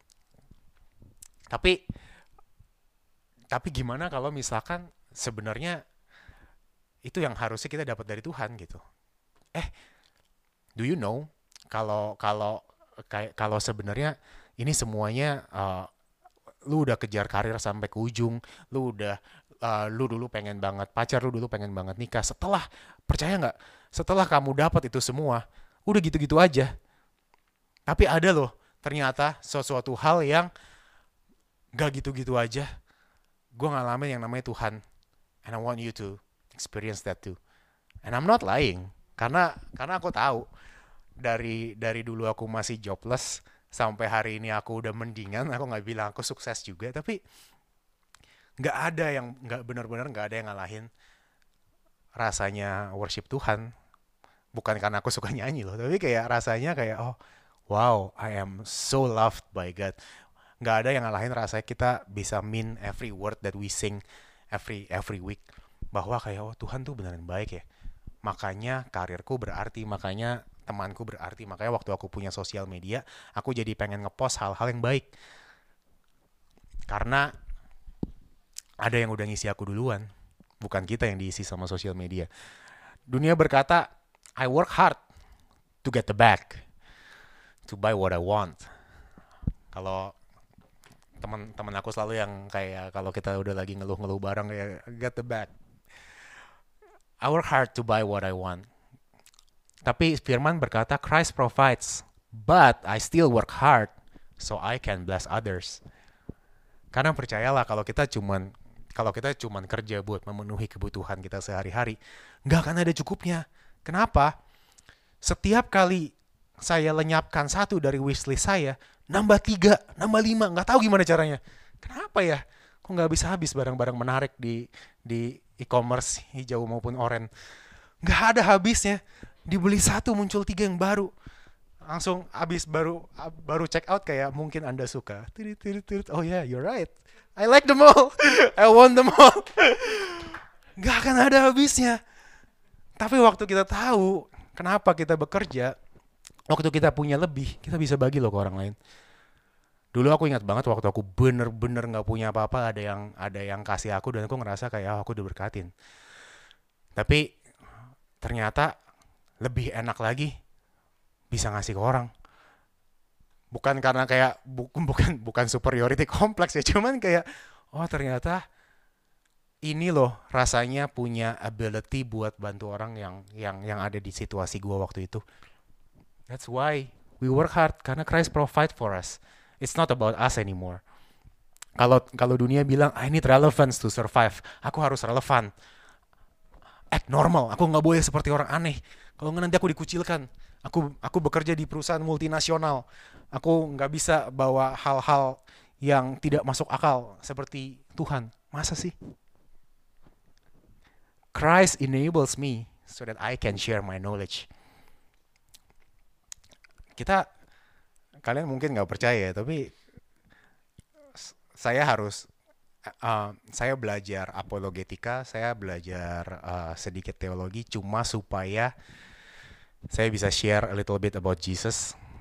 Tapi tapi gimana kalau misalkan sebenarnya itu yang harusnya kita dapat dari Tuhan gitu. Eh, do you know kalau kalau kayak kalau sebenarnya ini semuanya uh, lu udah kejar karir sampai ke ujung, lu udah uh, lu dulu pengen banget pacar, lu dulu pengen banget nikah. Setelah percaya nggak? Setelah kamu dapat itu semua, udah gitu-gitu aja. Tapi ada loh ternyata sesuatu hal yang nggak gitu-gitu aja. Gue ngalamin yang namanya Tuhan, and I want you to experience that too. And I'm not lying, karena karena aku tahu dari dari dulu aku masih jobless sampai hari ini aku udah mendingan. Aku nggak bilang aku sukses juga, tapi nggak ada yang nggak benar-benar nggak ada yang ngalahin rasanya worship Tuhan. Bukan karena aku suka nyanyi loh, tapi kayak rasanya kayak oh wow, I am so loved by God. Nggak ada yang ngalahin rasanya kita bisa mean every word that we sing every every week. Bahwa kayak oh Tuhan tuh beneran baik ya. Makanya karirku berarti, makanya temanku berarti, makanya waktu aku punya sosial media, aku jadi pengen ngepost hal-hal yang baik. Karena ada yang udah ngisi aku duluan, bukan kita yang diisi sama sosial media. Dunia berkata, I work hard to get the bag, to buy what I want. Kalau teman-teman aku selalu yang kayak kalau kita udah lagi ngeluh-ngeluh bareng kayak get the bag. I work hard to buy what I want. Tapi firman berkata Christ provides, but I still work hard so I can bless others. Karena percayalah kalau kita cuman kalau kita cuman kerja buat memenuhi kebutuhan kita sehari-hari, nggak akan ada cukupnya. Kenapa? Setiap kali saya lenyapkan satu dari wishlist saya, nambah tiga, nambah lima, nggak tahu gimana caranya. Kenapa ya? Kok nggak habis-habis barang-barang menarik di di e-commerce hijau maupun oranye? Nggak ada habisnya. Dibeli satu muncul tiga yang baru. Langsung habis baru baru check out kayak mungkin Anda suka. Oh yeah, you're right. I like them all. I want them all. Nggak akan ada habisnya. Tapi waktu kita tahu kenapa kita bekerja, waktu kita punya lebih, kita bisa bagi loh ke orang lain. Dulu aku ingat banget waktu aku bener-bener nggak punya apa-apa, ada yang ada yang kasih aku dan aku ngerasa kayak oh, aku diberkatin. Tapi ternyata lebih enak lagi bisa ngasih ke orang. Bukan karena kayak bu, bukan bukan superiority kompleks ya, cuman kayak oh ternyata ini loh rasanya punya ability buat bantu orang yang yang yang ada di situasi gua waktu itu. That's why we work hard, karena Christ provide for us. It's not about us anymore. Kalau kalau dunia bilang I need relevance to survive, aku harus relevan. Act normal, aku nggak boleh seperti orang aneh. Kalau nggak nanti aku dikucilkan. Aku aku bekerja di perusahaan multinasional. Aku nggak bisa bawa hal-hal yang tidak masuk akal seperti Tuhan. Masa sih? Christ enables me so that I can share my knowledge. Kita, kalian mungkin nggak percaya, tapi saya harus, uh, saya belajar apologetika, saya belajar uh, sedikit teologi, cuma supaya saya bisa share a little bit about Jesus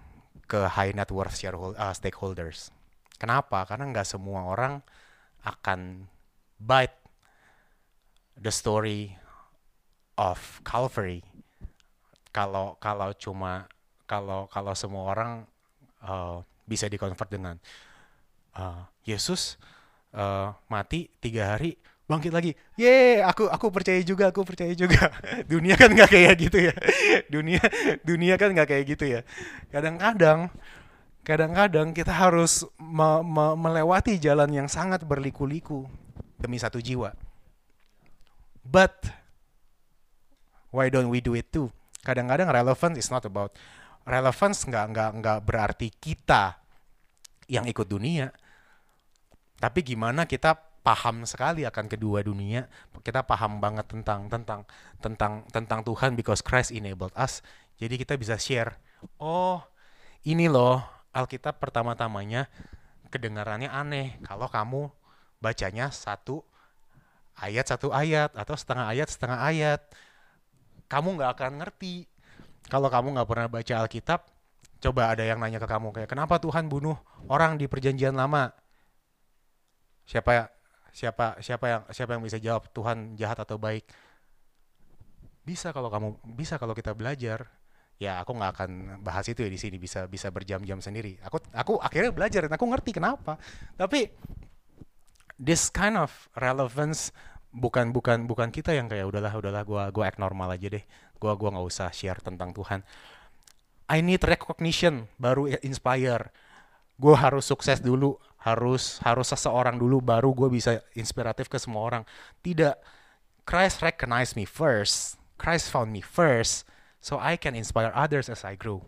ke high net worth shareholder, uh, stakeholders. Kenapa? Karena nggak semua orang akan bite the story of Calvary. Kalau kalau cuma kalau kalau semua orang uh, bisa dikonvert dengan uh, Yesus uh, mati tiga hari bangkit lagi, ye aku aku percaya juga aku percaya juga. Dunia kan nggak kayak gitu ya. Dunia dunia kan nggak kayak gitu ya. Kadang-kadang kadang-kadang kita harus me- me- melewati jalan yang sangat berliku-liku demi satu jiwa. But why don't we do it too? Kadang-kadang relevance is not about relevance nggak nggak nggak berarti kita yang ikut dunia, tapi gimana kita paham sekali akan kedua dunia, kita paham banget tentang tentang tentang tentang Tuhan because Christ enabled us. Jadi kita bisa share. Oh, ini loh Alkitab pertama-tamanya kedengarannya aneh kalau kamu bacanya satu ayat satu ayat atau setengah ayat setengah ayat. Kamu nggak akan ngerti kalau kamu nggak pernah baca Alkitab. Coba ada yang nanya ke kamu kayak kenapa Tuhan bunuh orang di Perjanjian Lama? Siapa siapa siapa yang siapa yang bisa jawab Tuhan jahat atau baik? Bisa kalau kamu bisa kalau kita belajar. Ya aku nggak akan bahas itu ya di sini, bisa bisa berjam-jam sendiri. Aku aku akhirnya belajar dan aku ngerti kenapa. Tapi this kind of relevance bukan bukan bukan kita yang kayak udahlah udahlah gua gua act normal aja deh. Gua gua nggak usah share tentang Tuhan. I need recognition baru inspire. Gue harus sukses dulu, harus harus seseorang dulu baru gue bisa inspiratif ke semua orang. Tidak, Christ recognize me first, Christ found me first, so I can inspire others as I grow.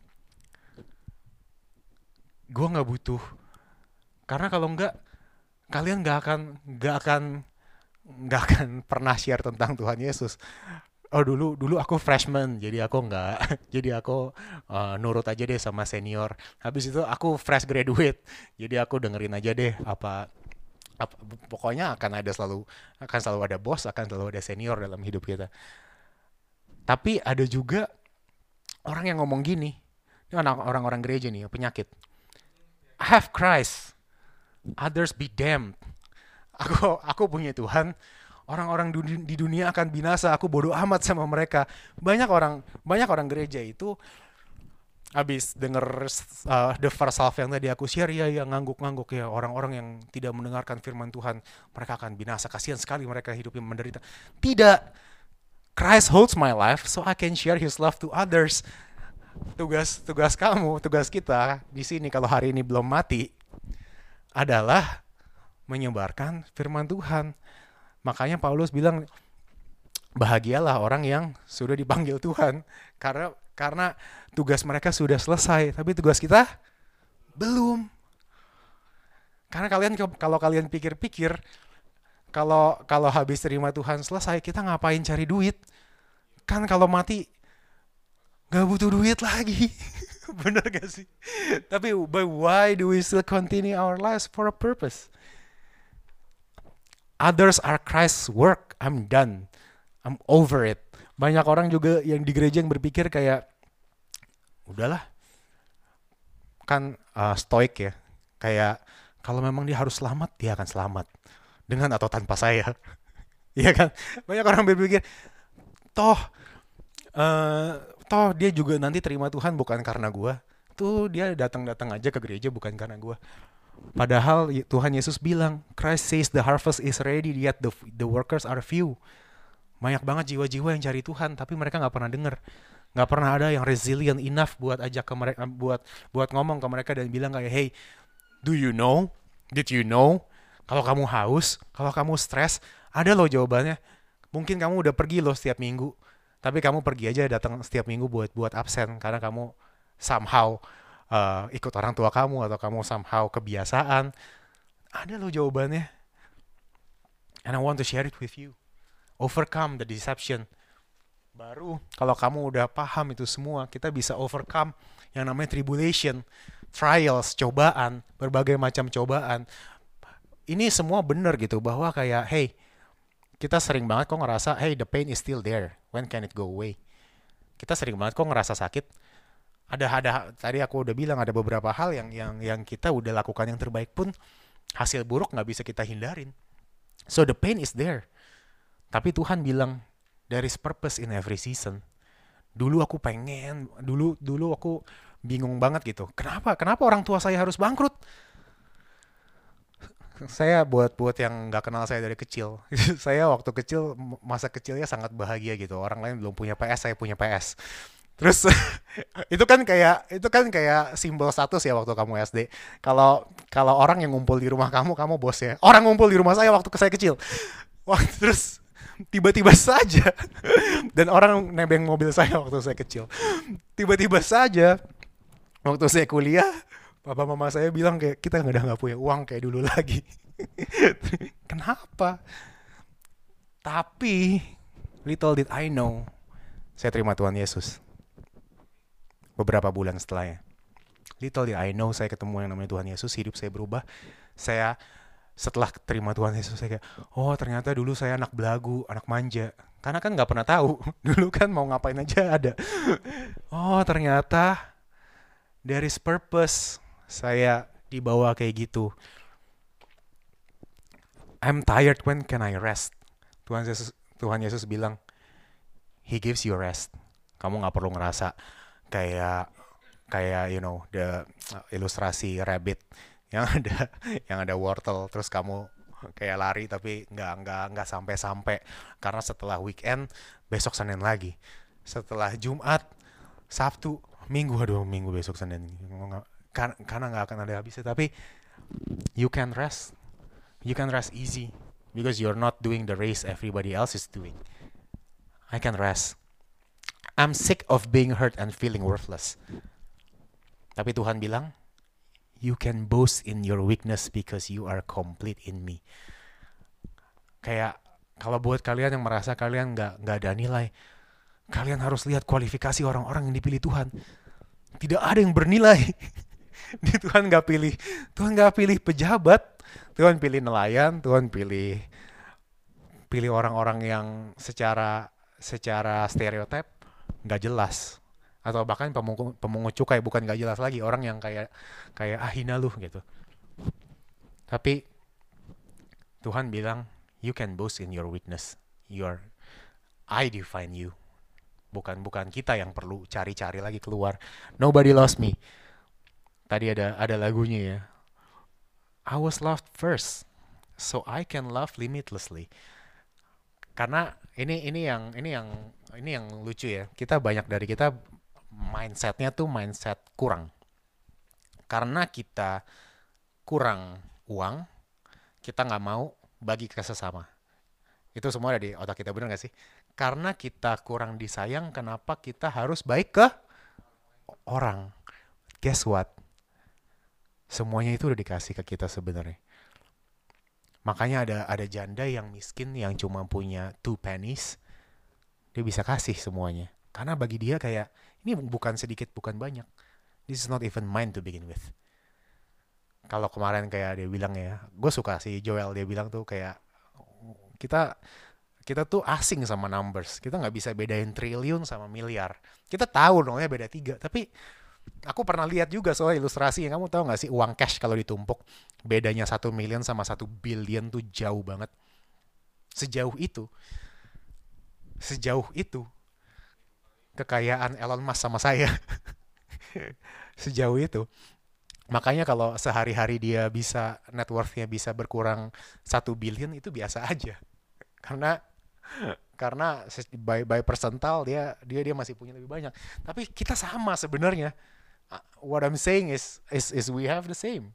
Gue nggak butuh, karena kalau nggak, kalian nggak akan nggak akan nggak akan pernah share tentang Tuhan Yesus. Oh dulu dulu aku freshman, jadi aku nggak, jadi aku uh, nurut aja deh sama senior. Habis itu aku fresh graduate, jadi aku dengerin aja deh apa, apa pokoknya akan ada selalu akan selalu ada bos, akan selalu ada senior dalam hidup kita. Tapi ada juga orang yang ngomong gini, ini orang-orang gereja nih penyakit. I have Christ, others be damned. Aku aku punya Tuhan. Orang-orang di dunia akan binasa, aku bodoh amat sama mereka. Banyak orang banyak orang gereja itu habis denger uh, the first half yang tadi aku share, ya ya ngangguk-ngangguk ya, orang-orang yang tidak mendengarkan firman Tuhan, mereka akan binasa, kasihan sekali mereka hidupnya menderita. Tidak. Christ holds my life so I can share his love to others. Tugas tugas kamu, tugas kita di sini kalau hari ini belum mati adalah menyebarkan firman Tuhan. Makanya Paulus bilang bahagialah orang yang sudah dipanggil Tuhan, karena karena tugas mereka sudah selesai, tapi tugas kita belum. Karena kalian kalau kalian pikir-pikir, kalau kalau habis terima Tuhan selesai, kita ngapain cari duit? Kan kalau mati nggak butuh duit lagi. Bener gak sih? Tapi but why do we still continue our lives for a purpose? Others are Christ's work. I'm done. I'm over it. Banyak orang juga yang di gereja yang berpikir kayak, udahlah, kan uh, stoik ya. Kayak kalau memang dia harus selamat, dia akan selamat dengan atau tanpa saya. Iya kan? Banyak orang berpikir, toh, uh, toh dia juga nanti terima Tuhan bukan karena gue. Tuh dia datang-datang aja ke gereja bukan karena gue. Padahal Tuhan Yesus bilang, Christ says the harvest is ready, yet the, the workers are few. Banyak banget jiwa-jiwa yang cari Tuhan, tapi mereka nggak pernah dengar, nggak pernah ada yang resilient enough buat ajak ke mereka, buat buat ngomong ke mereka dan bilang kayak, hey, do you know, did you know, kalau kamu haus, kalau kamu stres, ada loh jawabannya. Mungkin kamu udah pergi loh setiap minggu, tapi kamu pergi aja datang setiap minggu buat buat absen karena kamu somehow Uh, ikut orang tua kamu atau kamu somehow kebiasaan. Ada loh jawabannya. And I want to share it with you. Overcome the deception. Baru kalau kamu udah paham itu semua, kita bisa overcome yang namanya tribulation, trials, cobaan, berbagai macam cobaan. Ini semua benar gitu, bahwa kayak, hey, kita sering banget kok ngerasa, hey, the pain is still there. When can it go away? Kita sering banget kok ngerasa sakit. ada ada tadi aku udah bilang ada beberapa hal yang yang yang kita udah lakukan yang terbaik pun hasil buruk nggak bisa kita hindarin. So the pain is there. Tapi Tuhan bilang there is purpose in every season. Dulu aku pengen, dulu dulu aku bingung banget gitu. Kenapa? Kenapa orang tua saya harus bangkrut? Saya buat buat yang nggak kenal saya dari kecil, saya waktu kecil masa kecilnya sangat bahagia gitu. Orang lain belum punya P S, saya punya P S. Terus itu kan kayak itu kan kayak simbol status ya waktu kamu S D. Kalau kalau orang yang ngumpul di rumah kamu, kamu bosnya. Orang ngumpul di rumah saya waktu saya kecil. Wah, terus tiba-tiba saja dan orang nebeng mobil saya waktu saya kecil. Tiba-tiba saja waktu saya kuliah, papa mama saya bilang kayak kita nggak udah nggak punya uang kayak dulu lagi. Kenapa? Tapi little did I know, saya terima Tuhan Yesus beberapa bulan setelahnya. Little did I know, saya ketemu yang namanya Tuhan Yesus, hidup saya berubah. Saya setelah terima Tuhan Yesus saya kayak, oh ternyata dulu saya anak belagu, anak manja. Karena kan nggak pernah tahu, dulu kan mau ngapain aja ada. Oh ternyata there is purpose. Saya dibawa kayak gitu. I'm tired, when can I rest? Tuhan Yesus, Tuhan Yesus bilang, He gives you rest. Kamu nggak perlu ngerasa kayak kayak you know the ilustrasi rabbit yang ada yang ada wortel terus kamu kayak lari tapi nggak nggak nggak sampai-sampai karena setelah weekend besok Senin lagi, setelah Jumat Sabtu Minggu, aduh Minggu besok Senin, karena nggak akan ada habisnya. Tapi you can rest, you can rest easy because you're not doing the race everybody else is doing. I can rest. I'm sick of being hurt and feeling worthless. Tapi Tuhan bilang, you can boast in your weakness because you are complete in me. Kayak kalau buat kalian yang merasa kalian nggak nggak ada nilai, kalian harus lihat kualifikasi orang-orang yang dipilih Tuhan. Tidak ada yang bernilai. Tuhan nggak pilih, Tuhan nggak pilih pejabat, Tuhan pilih nelayan, Tuhan pilih pilih orang-orang yang secara secara stereotip nggak jelas, atau bahkan pemungut, pemungut cukai, bukan nggak jelas lagi, orang yang kayak kayak ah hina lu gitu. Tapi Tuhan bilang, you can boast in your weakness. Your I define you. Bukan bukan kita yang perlu cari-cari lagi keluar. Nobody lost me. Tadi ada ada lagunya ya. I was loved first, so I can love limitlessly. Karena ini ini yang ini yang ini yang lucu ya. Kita banyak dari kita mindsetnya tuh mindset kurang. Karena kita kurang uang, kita nggak mau bagi ke sesama. Itu semua ada di otak kita, bener nggak sih? Karena kita kurang disayang, kenapa kita harus baik ke orang? Guess what? Semuanya itu udah dikasih ke kita sebenarnya. Makanya ada ada janda yang miskin yang cuma punya two pennies, dia bisa kasih semuanya. Karena bagi dia kayak, ini bukan sedikit, bukan banyak. This is not even mine to begin with. Kalau kemarin kayak dia bilang ya, gue suka si Joel, dia bilang tuh kayak, kita kita tuh asing sama numbers. Kita nggak bisa bedain triliun sama miliar. Kita tahu dongnya beda tiga, tapi aku pernah lihat juga soal ilustrasi yang kamu tahu nggak sih, uang cash kalau ditumpuk bedanya satu million sama satu billion tuh jauh banget. Sejauh itu, sejauh itu kekayaan Elon Musk sama saya. Sejauh itu. Makanya kalau sehari-hari dia bisa net worth-nya bisa berkurang satu billion itu biasa aja. Karena karena by by persental dia dia dia masih punya lebih banyak. Tapi kita sama sebenarnya. What I'm saying is is is we have the same.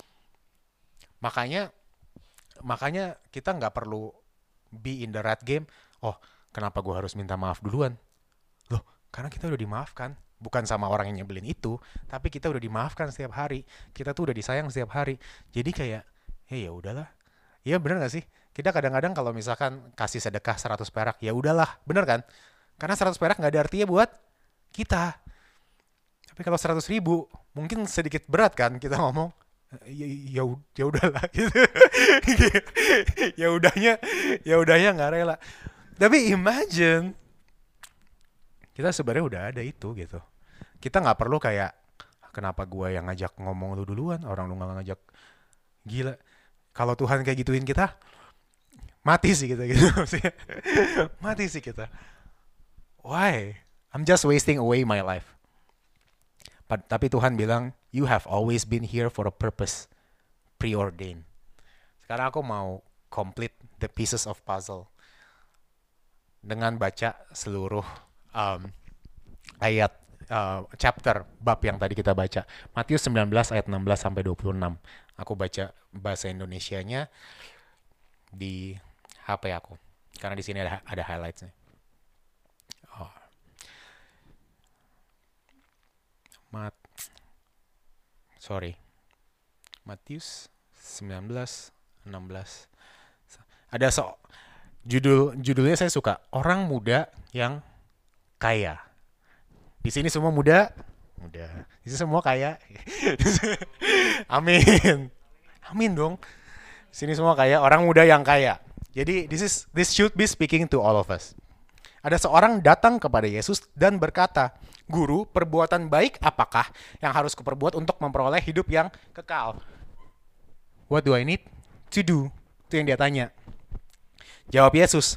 Makanya makanya kita nggak perlu be in the rat game. Oh, kenapa gue harus minta maaf duluan? Loh, karena kita udah dimaafkan. Bukan sama orang yang nyebelin itu, tapi kita udah dimaafkan setiap hari. Kita tuh udah disayang setiap hari. Jadi kayak, ya ya udahlah. Ya benar gak sih? Kita kadang-kadang kalau misalkan kasih sedekah seratus perak, ya udahlah, benar kan? Karena seratus perak nggak ada artinya buat kita. Tapi kalau seratus ribu, mungkin sedikit berat kan kita ngomong. Ya ya, ya udahlah gitu. ya udahnya, ya udahnya nggak rela. Tapi imagine kita sebenarnya udah ada itu gitu. kita nggak perlu kayak, kenapa gue yang ngajak ngomong lu duluan, orang lu nggak ngajak. Gila, kalau Tuhan kayak gituin kita, mati sih kita gitu. Mati sih kita. Why? I'm just wasting away my life. But, tapi Tuhan bilang, you have always been here for a purpose, preordained. Sekarang aku mau complete the pieces of puzzle dengan baca seluruh um, ayat uh, chapter bab yang tadi kita baca. Matius sembilan belas ayat enam belas sampai dua puluh enam. Aku baca bahasa Indonesianya di H P aku karena di sini ada ada highlights-nya. Oh. Mat Sorry. Matius sembilan belas enam belas. Ada so judul judulnya saya suka, orang muda yang kaya. Di sini semua muda, muda. Di sini semua kaya. Amin. Amin dong. Di sini semua kaya, orang muda yang kaya. Jadi this is this should be speaking to all of us. Ada seorang datang kepada Yesus dan berkata, "Guru, perbuatan baik apakah yang harus kuperbuat untuk memperoleh hidup yang kekal?" What do I need to do? Itu yang dia tanya. Jawab Yesus,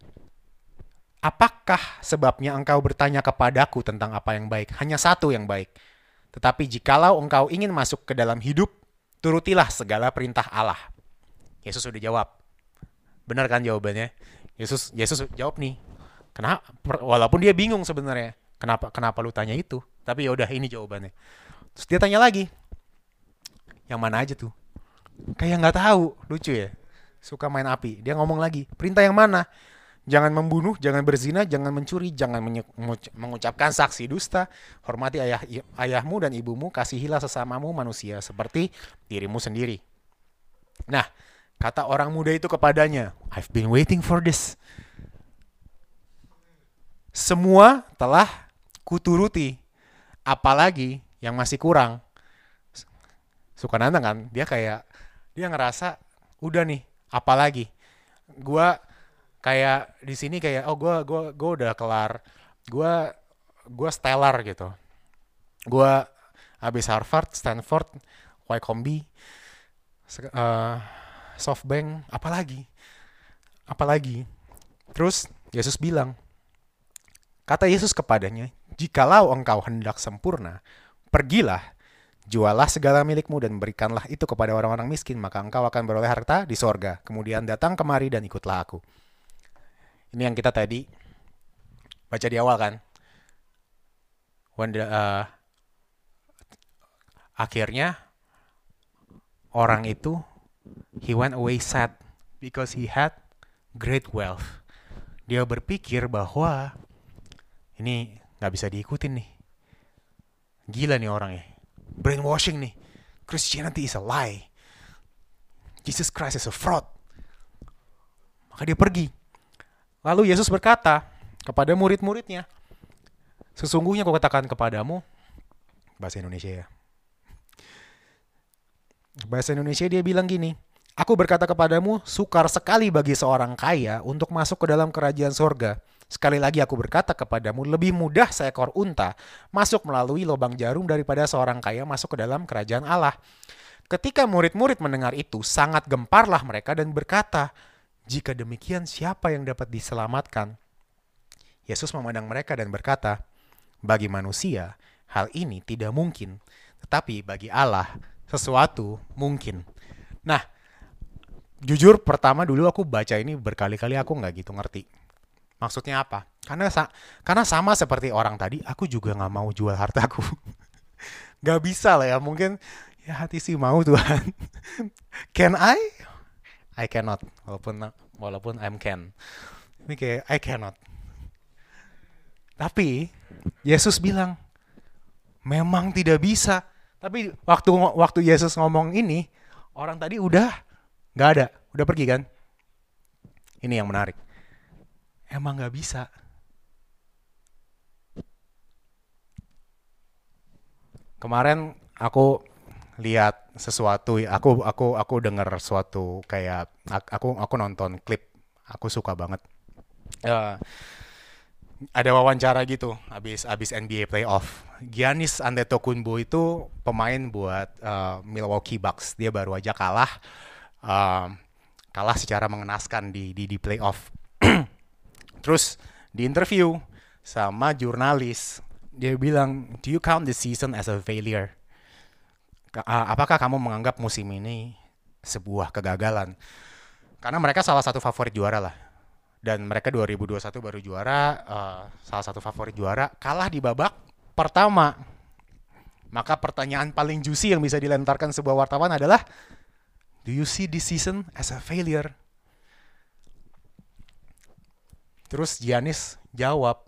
"Apakah sebabnya engkau bertanya kepadaku tentang apa yang baik? Hanya satu yang baik. Tetapi jikalau engkau ingin masuk ke dalam hidup, turutilah segala perintah Allah." Yesus sudah jawab. Benar kan jawabannya? Yesus Yesus jawab nih. Kenapa? Walaupun dia bingung sebenarnya. Kenapa kenapa lu tanya itu? Tapi ya udah, ini jawabannya. Terus dia tanya lagi. Yang mana aja tuh? Kayak nggak tahu. Lucu ya. Suka main api. Dia ngomong lagi. Perintah yang mana? Jangan membunuh, jangan berzina, jangan mencuri, jangan mengucapkan saksi dusta, hormati ayah ayahmu dan ibumu, kasihilah sesamamu manusia seperti dirimu sendiri. Nah, kata orang muda itu kepadanya, I've been waiting for this. Semua telah kuturuti, apalagi yang masih kurang. Suka nantang kan? Dia kayak, dia ngerasa, udah nih, apalagi. Gua kayak di sini kayak, oh gua gua gua udah kelar, gua gua stellar gitu. Gua habis Harvard, Stanford, Y Combi, uh, SoftBank, apalagi, apalagi. Terus Yesus bilang, kata Yesus kepadanya, jikalau engkau hendak sempurna, pergilah, jualah segala milikmu dan berikanlah itu kepada orang-orang miskin, maka engkau akan beroleh harta di sorga. Kemudian datang kemari dan ikutlah aku. Ini yang kita tadi baca di awal kan. When the, uh, akhirnya orang itu, he went away sad because he had great wealth. Dia berpikir bahwa ini gak bisa diikutin nih. Gila nih orangnya. Brainwashing nih. Christianity is a lie. Jesus Christ is a fraud. Maka dia pergi. Lalu Yesus berkata kepada murid-muridnya, sesungguhnya aku katakan kepadamu, bahasa Indonesia ya. Bahasa Indonesia dia bilang gini, aku berkata kepadamu, sukar sekali bagi seorang kaya untuk masuk ke dalam kerajaan sorga. Sekali lagi aku berkata kepadamu, lebih mudah seekor unta masuk melalui lubang jarum daripada seorang kaya masuk ke dalam kerajaan Allah. Ketika murid-murid mendengar itu, sangat gemparlah mereka dan berkata, jika demikian siapa yang dapat diselamatkan? Yesus memandang mereka dan berkata, bagi manusia hal ini tidak mungkin, tetapi bagi Allah sesuatu mungkin. Nah, jujur pertama dulu aku baca ini berkali-kali aku nggak gitu ngerti. Maksudnya apa? Karena sa- karena sama seperti orang tadi, aku juga nggak mau jual hartaku. Gak bisa lah ya, mungkin ya hati sih mau Tuhan. Can I? I cannot. Walaupun walaupun I'm can. Ini kayak I cannot. Tapi Yesus bilang, memang tidak bisa. Tapi waktu waktu Yesus ngomong ini, orang tadi udah nggak ada, udah pergi kan? Ini yang menarik. Emang nggak bisa. Kemarin aku lihat sesuatu, aku aku aku dengar suatu kayak aku aku nonton klip, aku suka banget. Uh, ada wawancara gitu abis abis N B A playoff. Giannis Antetokounmpo itu pemain buat uh, Milwaukee Bucks. Dia baru aja kalah, um, kalah secara mengenaskan di di, di playoff. Terus di interview sama jurnalis, dia bilang, "Do you count this season as a failure? Apakah kamu menganggap musim ini sebuah kegagalan?" Karena mereka salah satu favorit juara lah. Dan mereka dua ribu dua puluh satu baru juara, uh, salah satu favorit juara, kalah di babak pertama. Maka pertanyaan paling juicy yang bisa dilentarkan sebuah wartawan adalah, "Do you see this season as a failure?" Terus Giannis jawab,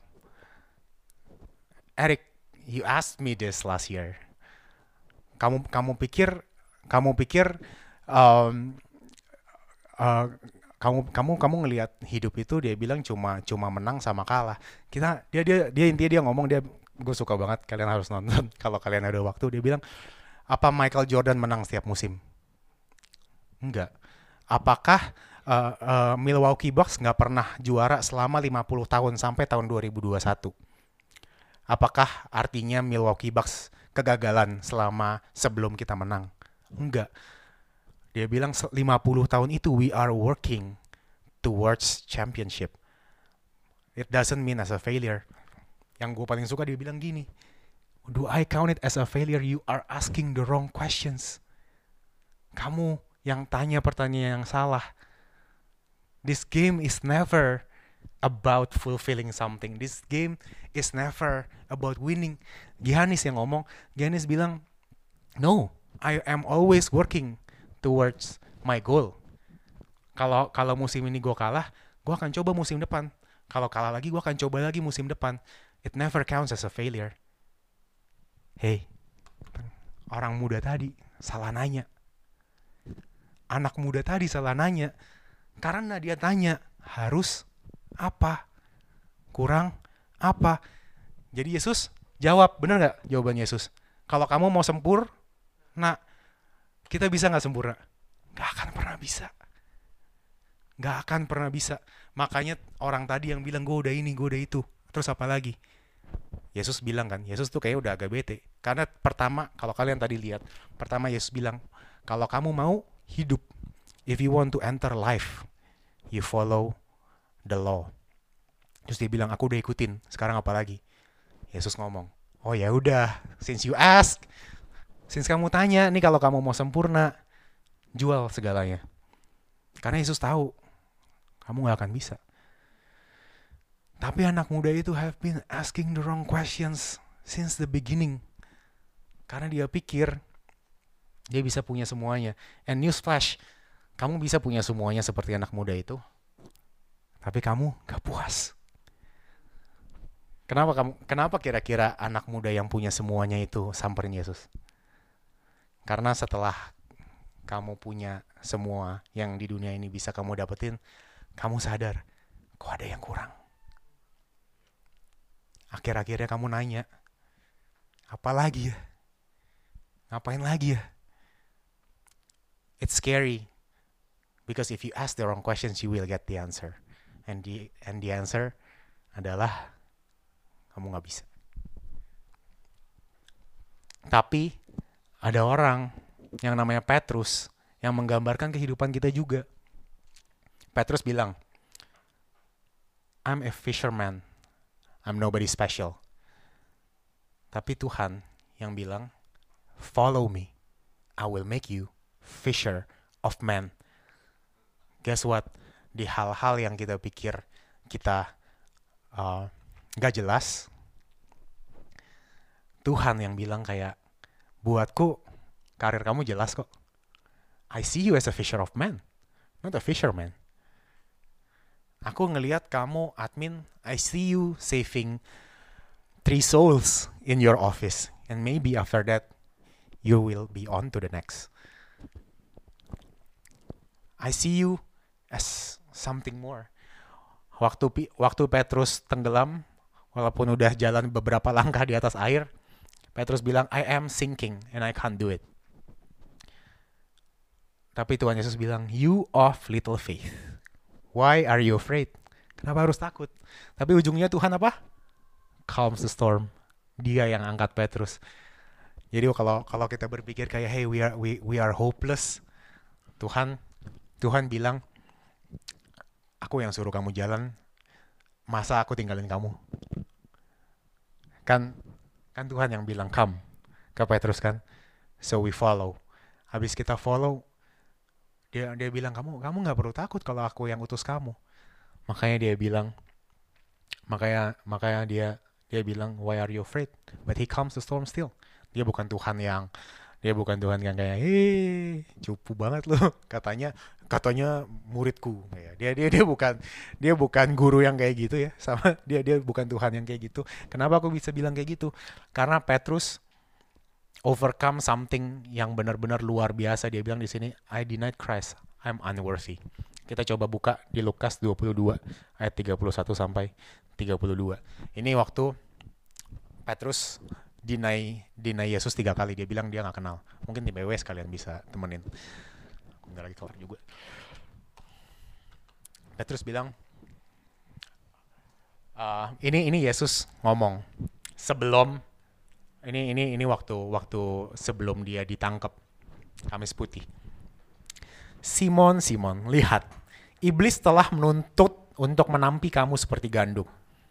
"Eric, you asked me this last year. Kamu kamu pikir kamu pikir um, uh, kamu kamu kamu ngelihat hidup itu," dia bilang, cuma cuma menang sama kalah. Kita dia dia dia intinya dia ngomong, dia gue suka banget, kalian harus nonton kalau kalian ada waktu. Dia bilang, "Apa Michael Jordan menang setiap musim? Enggak. Apakah uh, uh, Milwaukee Bucks nggak pernah juara selama lima puluh tahun sampai tahun dua ribu dua puluh satu? Apakah artinya Milwaukee Bucks kegagalan selama sebelum kita menang? Enggak." Dia bilang lima puluh tahun itu we are working towards championship. It doesn't mean as a failure. Yang gue paling suka dia bilang gini, "Do I count it as a failure? You are asking the wrong questions." Kamu yang tanya pertanyaan yang salah. This game is never about fulfilling something. This game is never about winning. Giannis yang ngomong, Giannis bilang, "No, I am always working towards my goal. Kalau kalau musim ini gue kalah, gue akan coba musim depan. Kalau kalah lagi, gue akan coba lagi musim depan. It never counts as a failure." Hey, orang muda tadi salah nanya. Anak muda tadi salah nanya. Karena dia tanya, harus apa? Kurang apa? Jadi Yesus jawab, benar gak jawaban Yesus? Kalau kamu mau sempurna, kita bisa gak sempurna? Gak akan pernah bisa. Gak akan pernah bisa. Makanya orang tadi yang bilang, gue udah ini, gue udah itu. Terus apa lagi? Yesus bilang kan, Yesus tuh kayak udah agak bete. Karena pertama, kalau kalian tadi lihat, pertama Yesus bilang, kalau kamu mau hidup, if you want to enter life, you follow the law. Terus dia bilang, aku udah ikutin, sekarang apa lagi? Yesus ngomong, oh ya udah, since you ask, since kamu tanya, nih kalau kamu mau sempurna, jual segalanya. Karena Yesus tahu, kamu gak akan bisa. Tapi anak muda itu have been asking the wrong questions since the beginning. Karena dia pikir, dia bisa punya semuanya. And newsflash, kamu bisa punya semuanya seperti anak muda itu, tapi kamu gak puas. Kenapa kamu? Kenapa kira-kira anak muda yang punya semuanya itu samperin Yesus? Karena setelah kamu punya semua yang di dunia ini bisa kamu dapetin, kamu sadar, kok ada yang kurang. Akhir-akhirnya kamu nanya, apa lagi ya? Ngapain lagi ya? It's scary, because if you ask the wrong questions, you will get the answer. And the, and the answer adalah, kamu gak bisa. Tapi ada orang yang namanya Petrus yang menggambarkan kehidupan kita juga. Petrus bilang, I'm a fisherman, I'm nobody special. Tapi Tuhan yang bilang, follow me, I will make you fisher of men. Guess what? Di hal-hal yang kita pikir kita uh, gak jelas, Tuhan yang bilang kayak, buatku karir kamu jelas kok. I see you as a fisher of men, not a fisherman. Aku ngelihat kamu admin, I see you saving three souls in your office. And maybe after that, you will be on to the next. I see you as something more. Waktu waktu Petrus tenggelam, walaupun udah jalan beberapa langkah di atas air, Petrus bilang, I am sinking and I can't do it. Tapi Tuhan Yesus bilang, you of little faith, why are you afraid? Kenapa harus takut? Tapi ujungnya Tuhan apa? Calms the storm. Dia yang angkat Petrus. Jadi kalau kalau kita berpikir kayak hey we are we we are hopeless, Tuhan Tuhan bilang, aku yang suruh kamu jalan, masa aku tinggalin kamu? Kan kan Tuhan yang bilang come ke Petrus kan. So we follow. Habis kita follow, dia dia bilang kamu kamu nggak perlu takut kalau aku yang utus kamu. Makanya dia bilang, makanya makanya dia dia bilang why are you afraid? But he calms the storm still. Dia bukan Tuhan yang dia bukan Tuhan yang kayak hei cupu banget loh katanya katanya muridku. Dia dia dia bukan dia bukan guru yang kayak gitu ya. Sama dia dia bukan Tuhan yang kayak gitu. Kenapa aku bisa bilang kayak gitu? Karena Petrus overcome something yang benar-benar luar biasa. Dia bilang di sini, I denied Christ, I'm unworthy. Kita coba buka di Lukas dua puluh dua ayat tiga puluh satu sampai tiga puluh dua. Ini waktu Petrus deny deny Yesus tiga kali. Dia bilang dia nggak kenal. Mungkin di B W sekalian bisa temenin. Bentar lagi kelar juga. Petrus bilang, uh, ini ini Yesus ngomong sebelum ini ini ini waktu waktu sebelum dia ditangkap Kamis Putih. Simon, Simon, lihat, iblis telah menuntut untuk menampi kamu seperti gandum.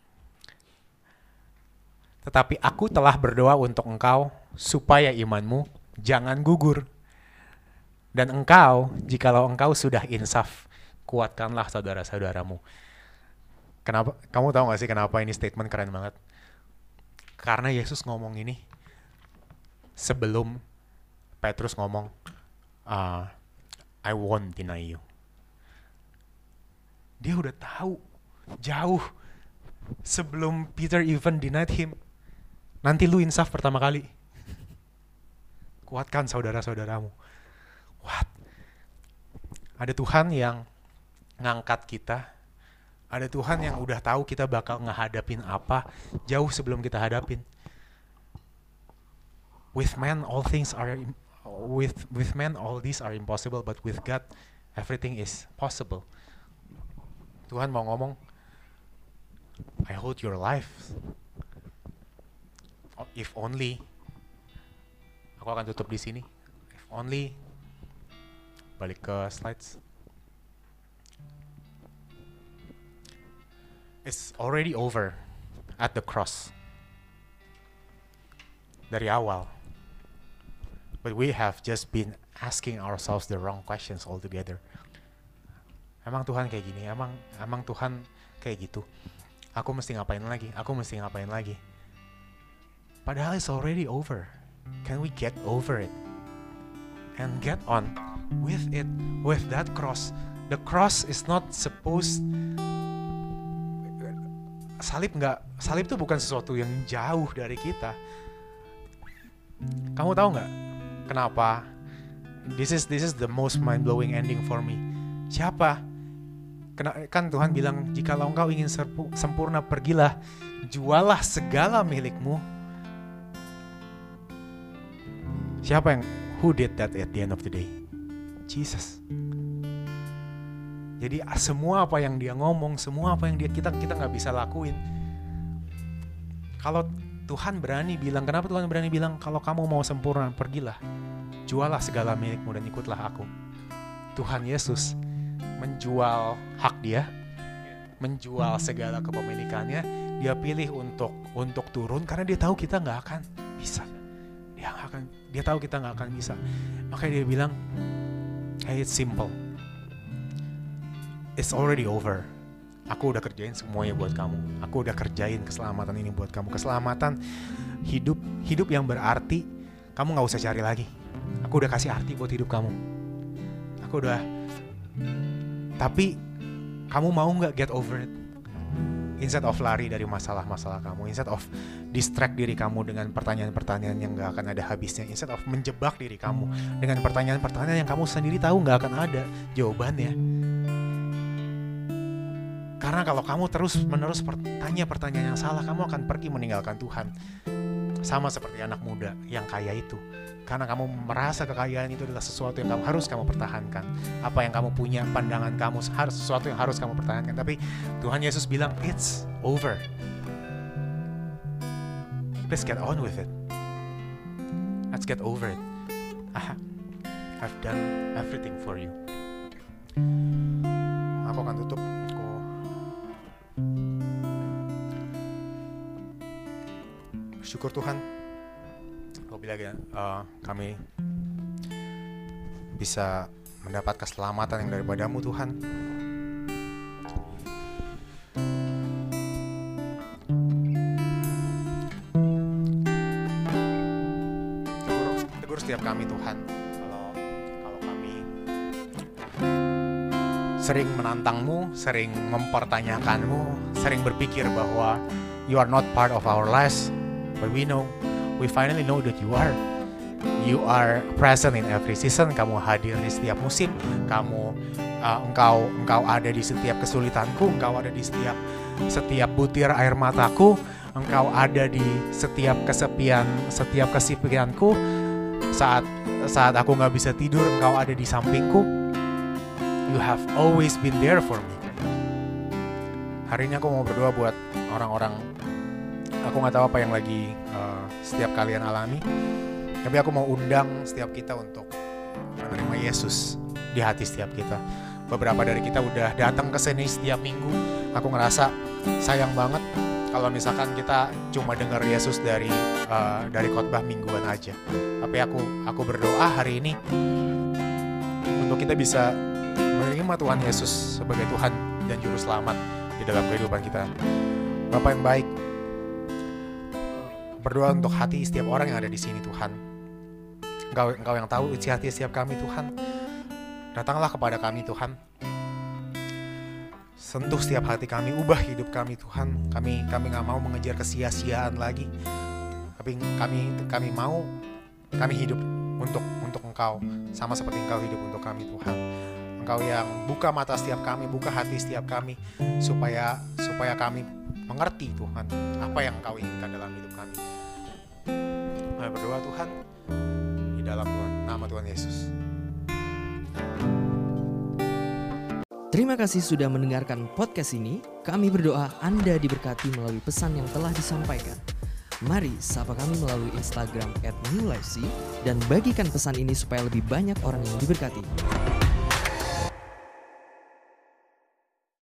Tetapi aku telah berdoa untuk engkau supaya imanmu jangan gugur. Dan engkau, jikalau engkau sudah insaf, kuatkanlah saudara-saudaramu. Kenapa? Kamu tahu gak sih kenapa ini statement keren banget? Karena Yesus ngomong ini sebelum Petrus ngomong, uh, I won't deny you. Dia udah tahu jauh sebelum Peter even denied him. Nanti lu insaf pertama kali. Kuatkan saudara-saudaramu. What? Ada Tuhan yang ngangkat kita. Ada Tuhan yang udah tahu kita bakal ngehadapin apa jauh sebelum kita hadapin. With man all things are with with man all these are impossible, but with God everything is possible. Tuhan mau ngomong, I hold your life. If only, aku akan tutup di sini. If only, balik ke slides. It's already over at the cross. Dari awal. But we have just been asking ourselves the wrong questions altogether. Emang Tuhan kayak gini? Emang emang Tuhan kayak gitu? Aku mesti ngapain lagi? Aku mesti ngapain lagi? Padahal it's already over. Can we get over it? And get on with it, with that cross. The cross is not supposed salib nggak, salib itu bukan sesuatu yang jauh dari kita. Kamu tahu nggak kenapa? This is this is the most mind blowing ending for me. Siapa? Kena, kan Tuhan bilang, jikalau engkau ingin serpu, sempurna, pergilah, jualah segala milikmu. Siapa yang who did that at the end of the day? Jesus. Jadi semua apa yang dia ngomong, semua apa yang dia kita kita nggak bisa lakuin. Kalau Tuhan berani bilang, kenapa Tuhan berani bilang kalau kamu mau sempurna pergilah, jualah segala milikmu dan ikutlah aku. Tuhan Yesus menjual hak dia, menjual segala kepemilikannya. Dia pilih untuk untuk turun karena dia tahu kita nggak akan bisa. Dia nggak akan, dia tahu kita nggak akan bisa. Makanya dia bilang, hey, it's simple. It's already over. Aku udah kerjain semuanya buat kamu. Aku udah kerjain keselamatan ini buat kamu. Keselamatan hidup, hidup yang berarti. Kamu gak usah cari lagi. Aku udah kasih arti buat hidup kamu. Aku udah. Tapi kamu mau gak get over it? Instead of lari dari masalah-masalah kamu, instead of distract diri kamu dengan pertanyaan-pertanyaan yang gak akan ada habisnya, instead of menjebak diri kamu dengan pertanyaan-pertanyaan yang kamu sendiri tahu gak akan ada jawabannya. Karena kalau kamu terus-menerus bertanya pertanyaan yang salah, kamu akan pergi meninggalkan Tuhan. sama seperti anak muda yang kaya itu. Karena kamu merasa kekayaan itu adalah sesuatu yang kamu harus kamu pertahankan. Apa yang kamu punya, pandangan kamu harus sesuatu yang harus kamu pertahankan. Tapi Tuhan Yesus bilang, it's over. Please get on with it. Let's get over it. Ah, I've done everything for you. Aku akan tutup. Aku bersyukur Tuhan apabila uh, kami bisa mendapat keselamatan yang daripadamu Tuhan. Tegur, tegur setiap kami Tuhan, kalau kalau kami sering menantangmu, sering mempertanyakanmu, sering berpikir bahwa you are not part of our lives, but we know, we finally know that you are. You are present in every season. Kamu hadir di setiap musim. Kamu, uh, engkau, engkau ada di setiap kesulitanku. Engkau ada di setiap, setiap butir air mataku. Engkau ada di setiap kesepian, setiap kesepianku. Saat, saat aku nggak bisa tidur, engkau ada di sampingku. You have always been there for me. Hari ini aku mau berdoa buat orang-orang. Aku nggak tahu apa yang lagi uh, setiap kalian alami. Tapi aku mau undang setiap kita untuk menerima Yesus di hati setiap kita. Beberapa dari kita udah datang ke sini setiap minggu. Aku ngerasa sayang banget kalau misalkan kita cuma dengar Yesus dari uh, dari khotbah mingguan aja. Tapi aku aku berdoa hari ini untuk kita bisa menerima Tuhan Yesus sebagai Tuhan dan Juru Selamat di dalam kehidupan kita. Bapa yang baik, berdoa untuk hati setiap orang yang ada di sini Tuhan. Engkau, Engkau yang tahu isi hati setiap kami Tuhan. Datanglah kepada kami Tuhan. Sentuh setiap hati kami, ubah hidup kami Tuhan. Kami kami nggak mau mengejar kesia-siaan lagi. Tapi kami kami mau kami hidup untuk untuk Engkau, sama seperti Engkau hidup untuk kami Tuhan. Engkau yang buka mata setiap kami, buka hati setiap kami, supaya supaya kami mengerti Tuhan apa yang Engkau inginkan dalam hidup kami. Kami berdoa Tuhan di dalam Tuhan, nama Tuhan Yesus. Terima kasih sudah mendengarkan podcast ini. Kami berdoa Anda diberkati melalui pesan yang telah disampaikan. Mari sapa kami melalui Instagram at new life c dan bagikan pesan ini supaya lebih banyak orang yang diberkati.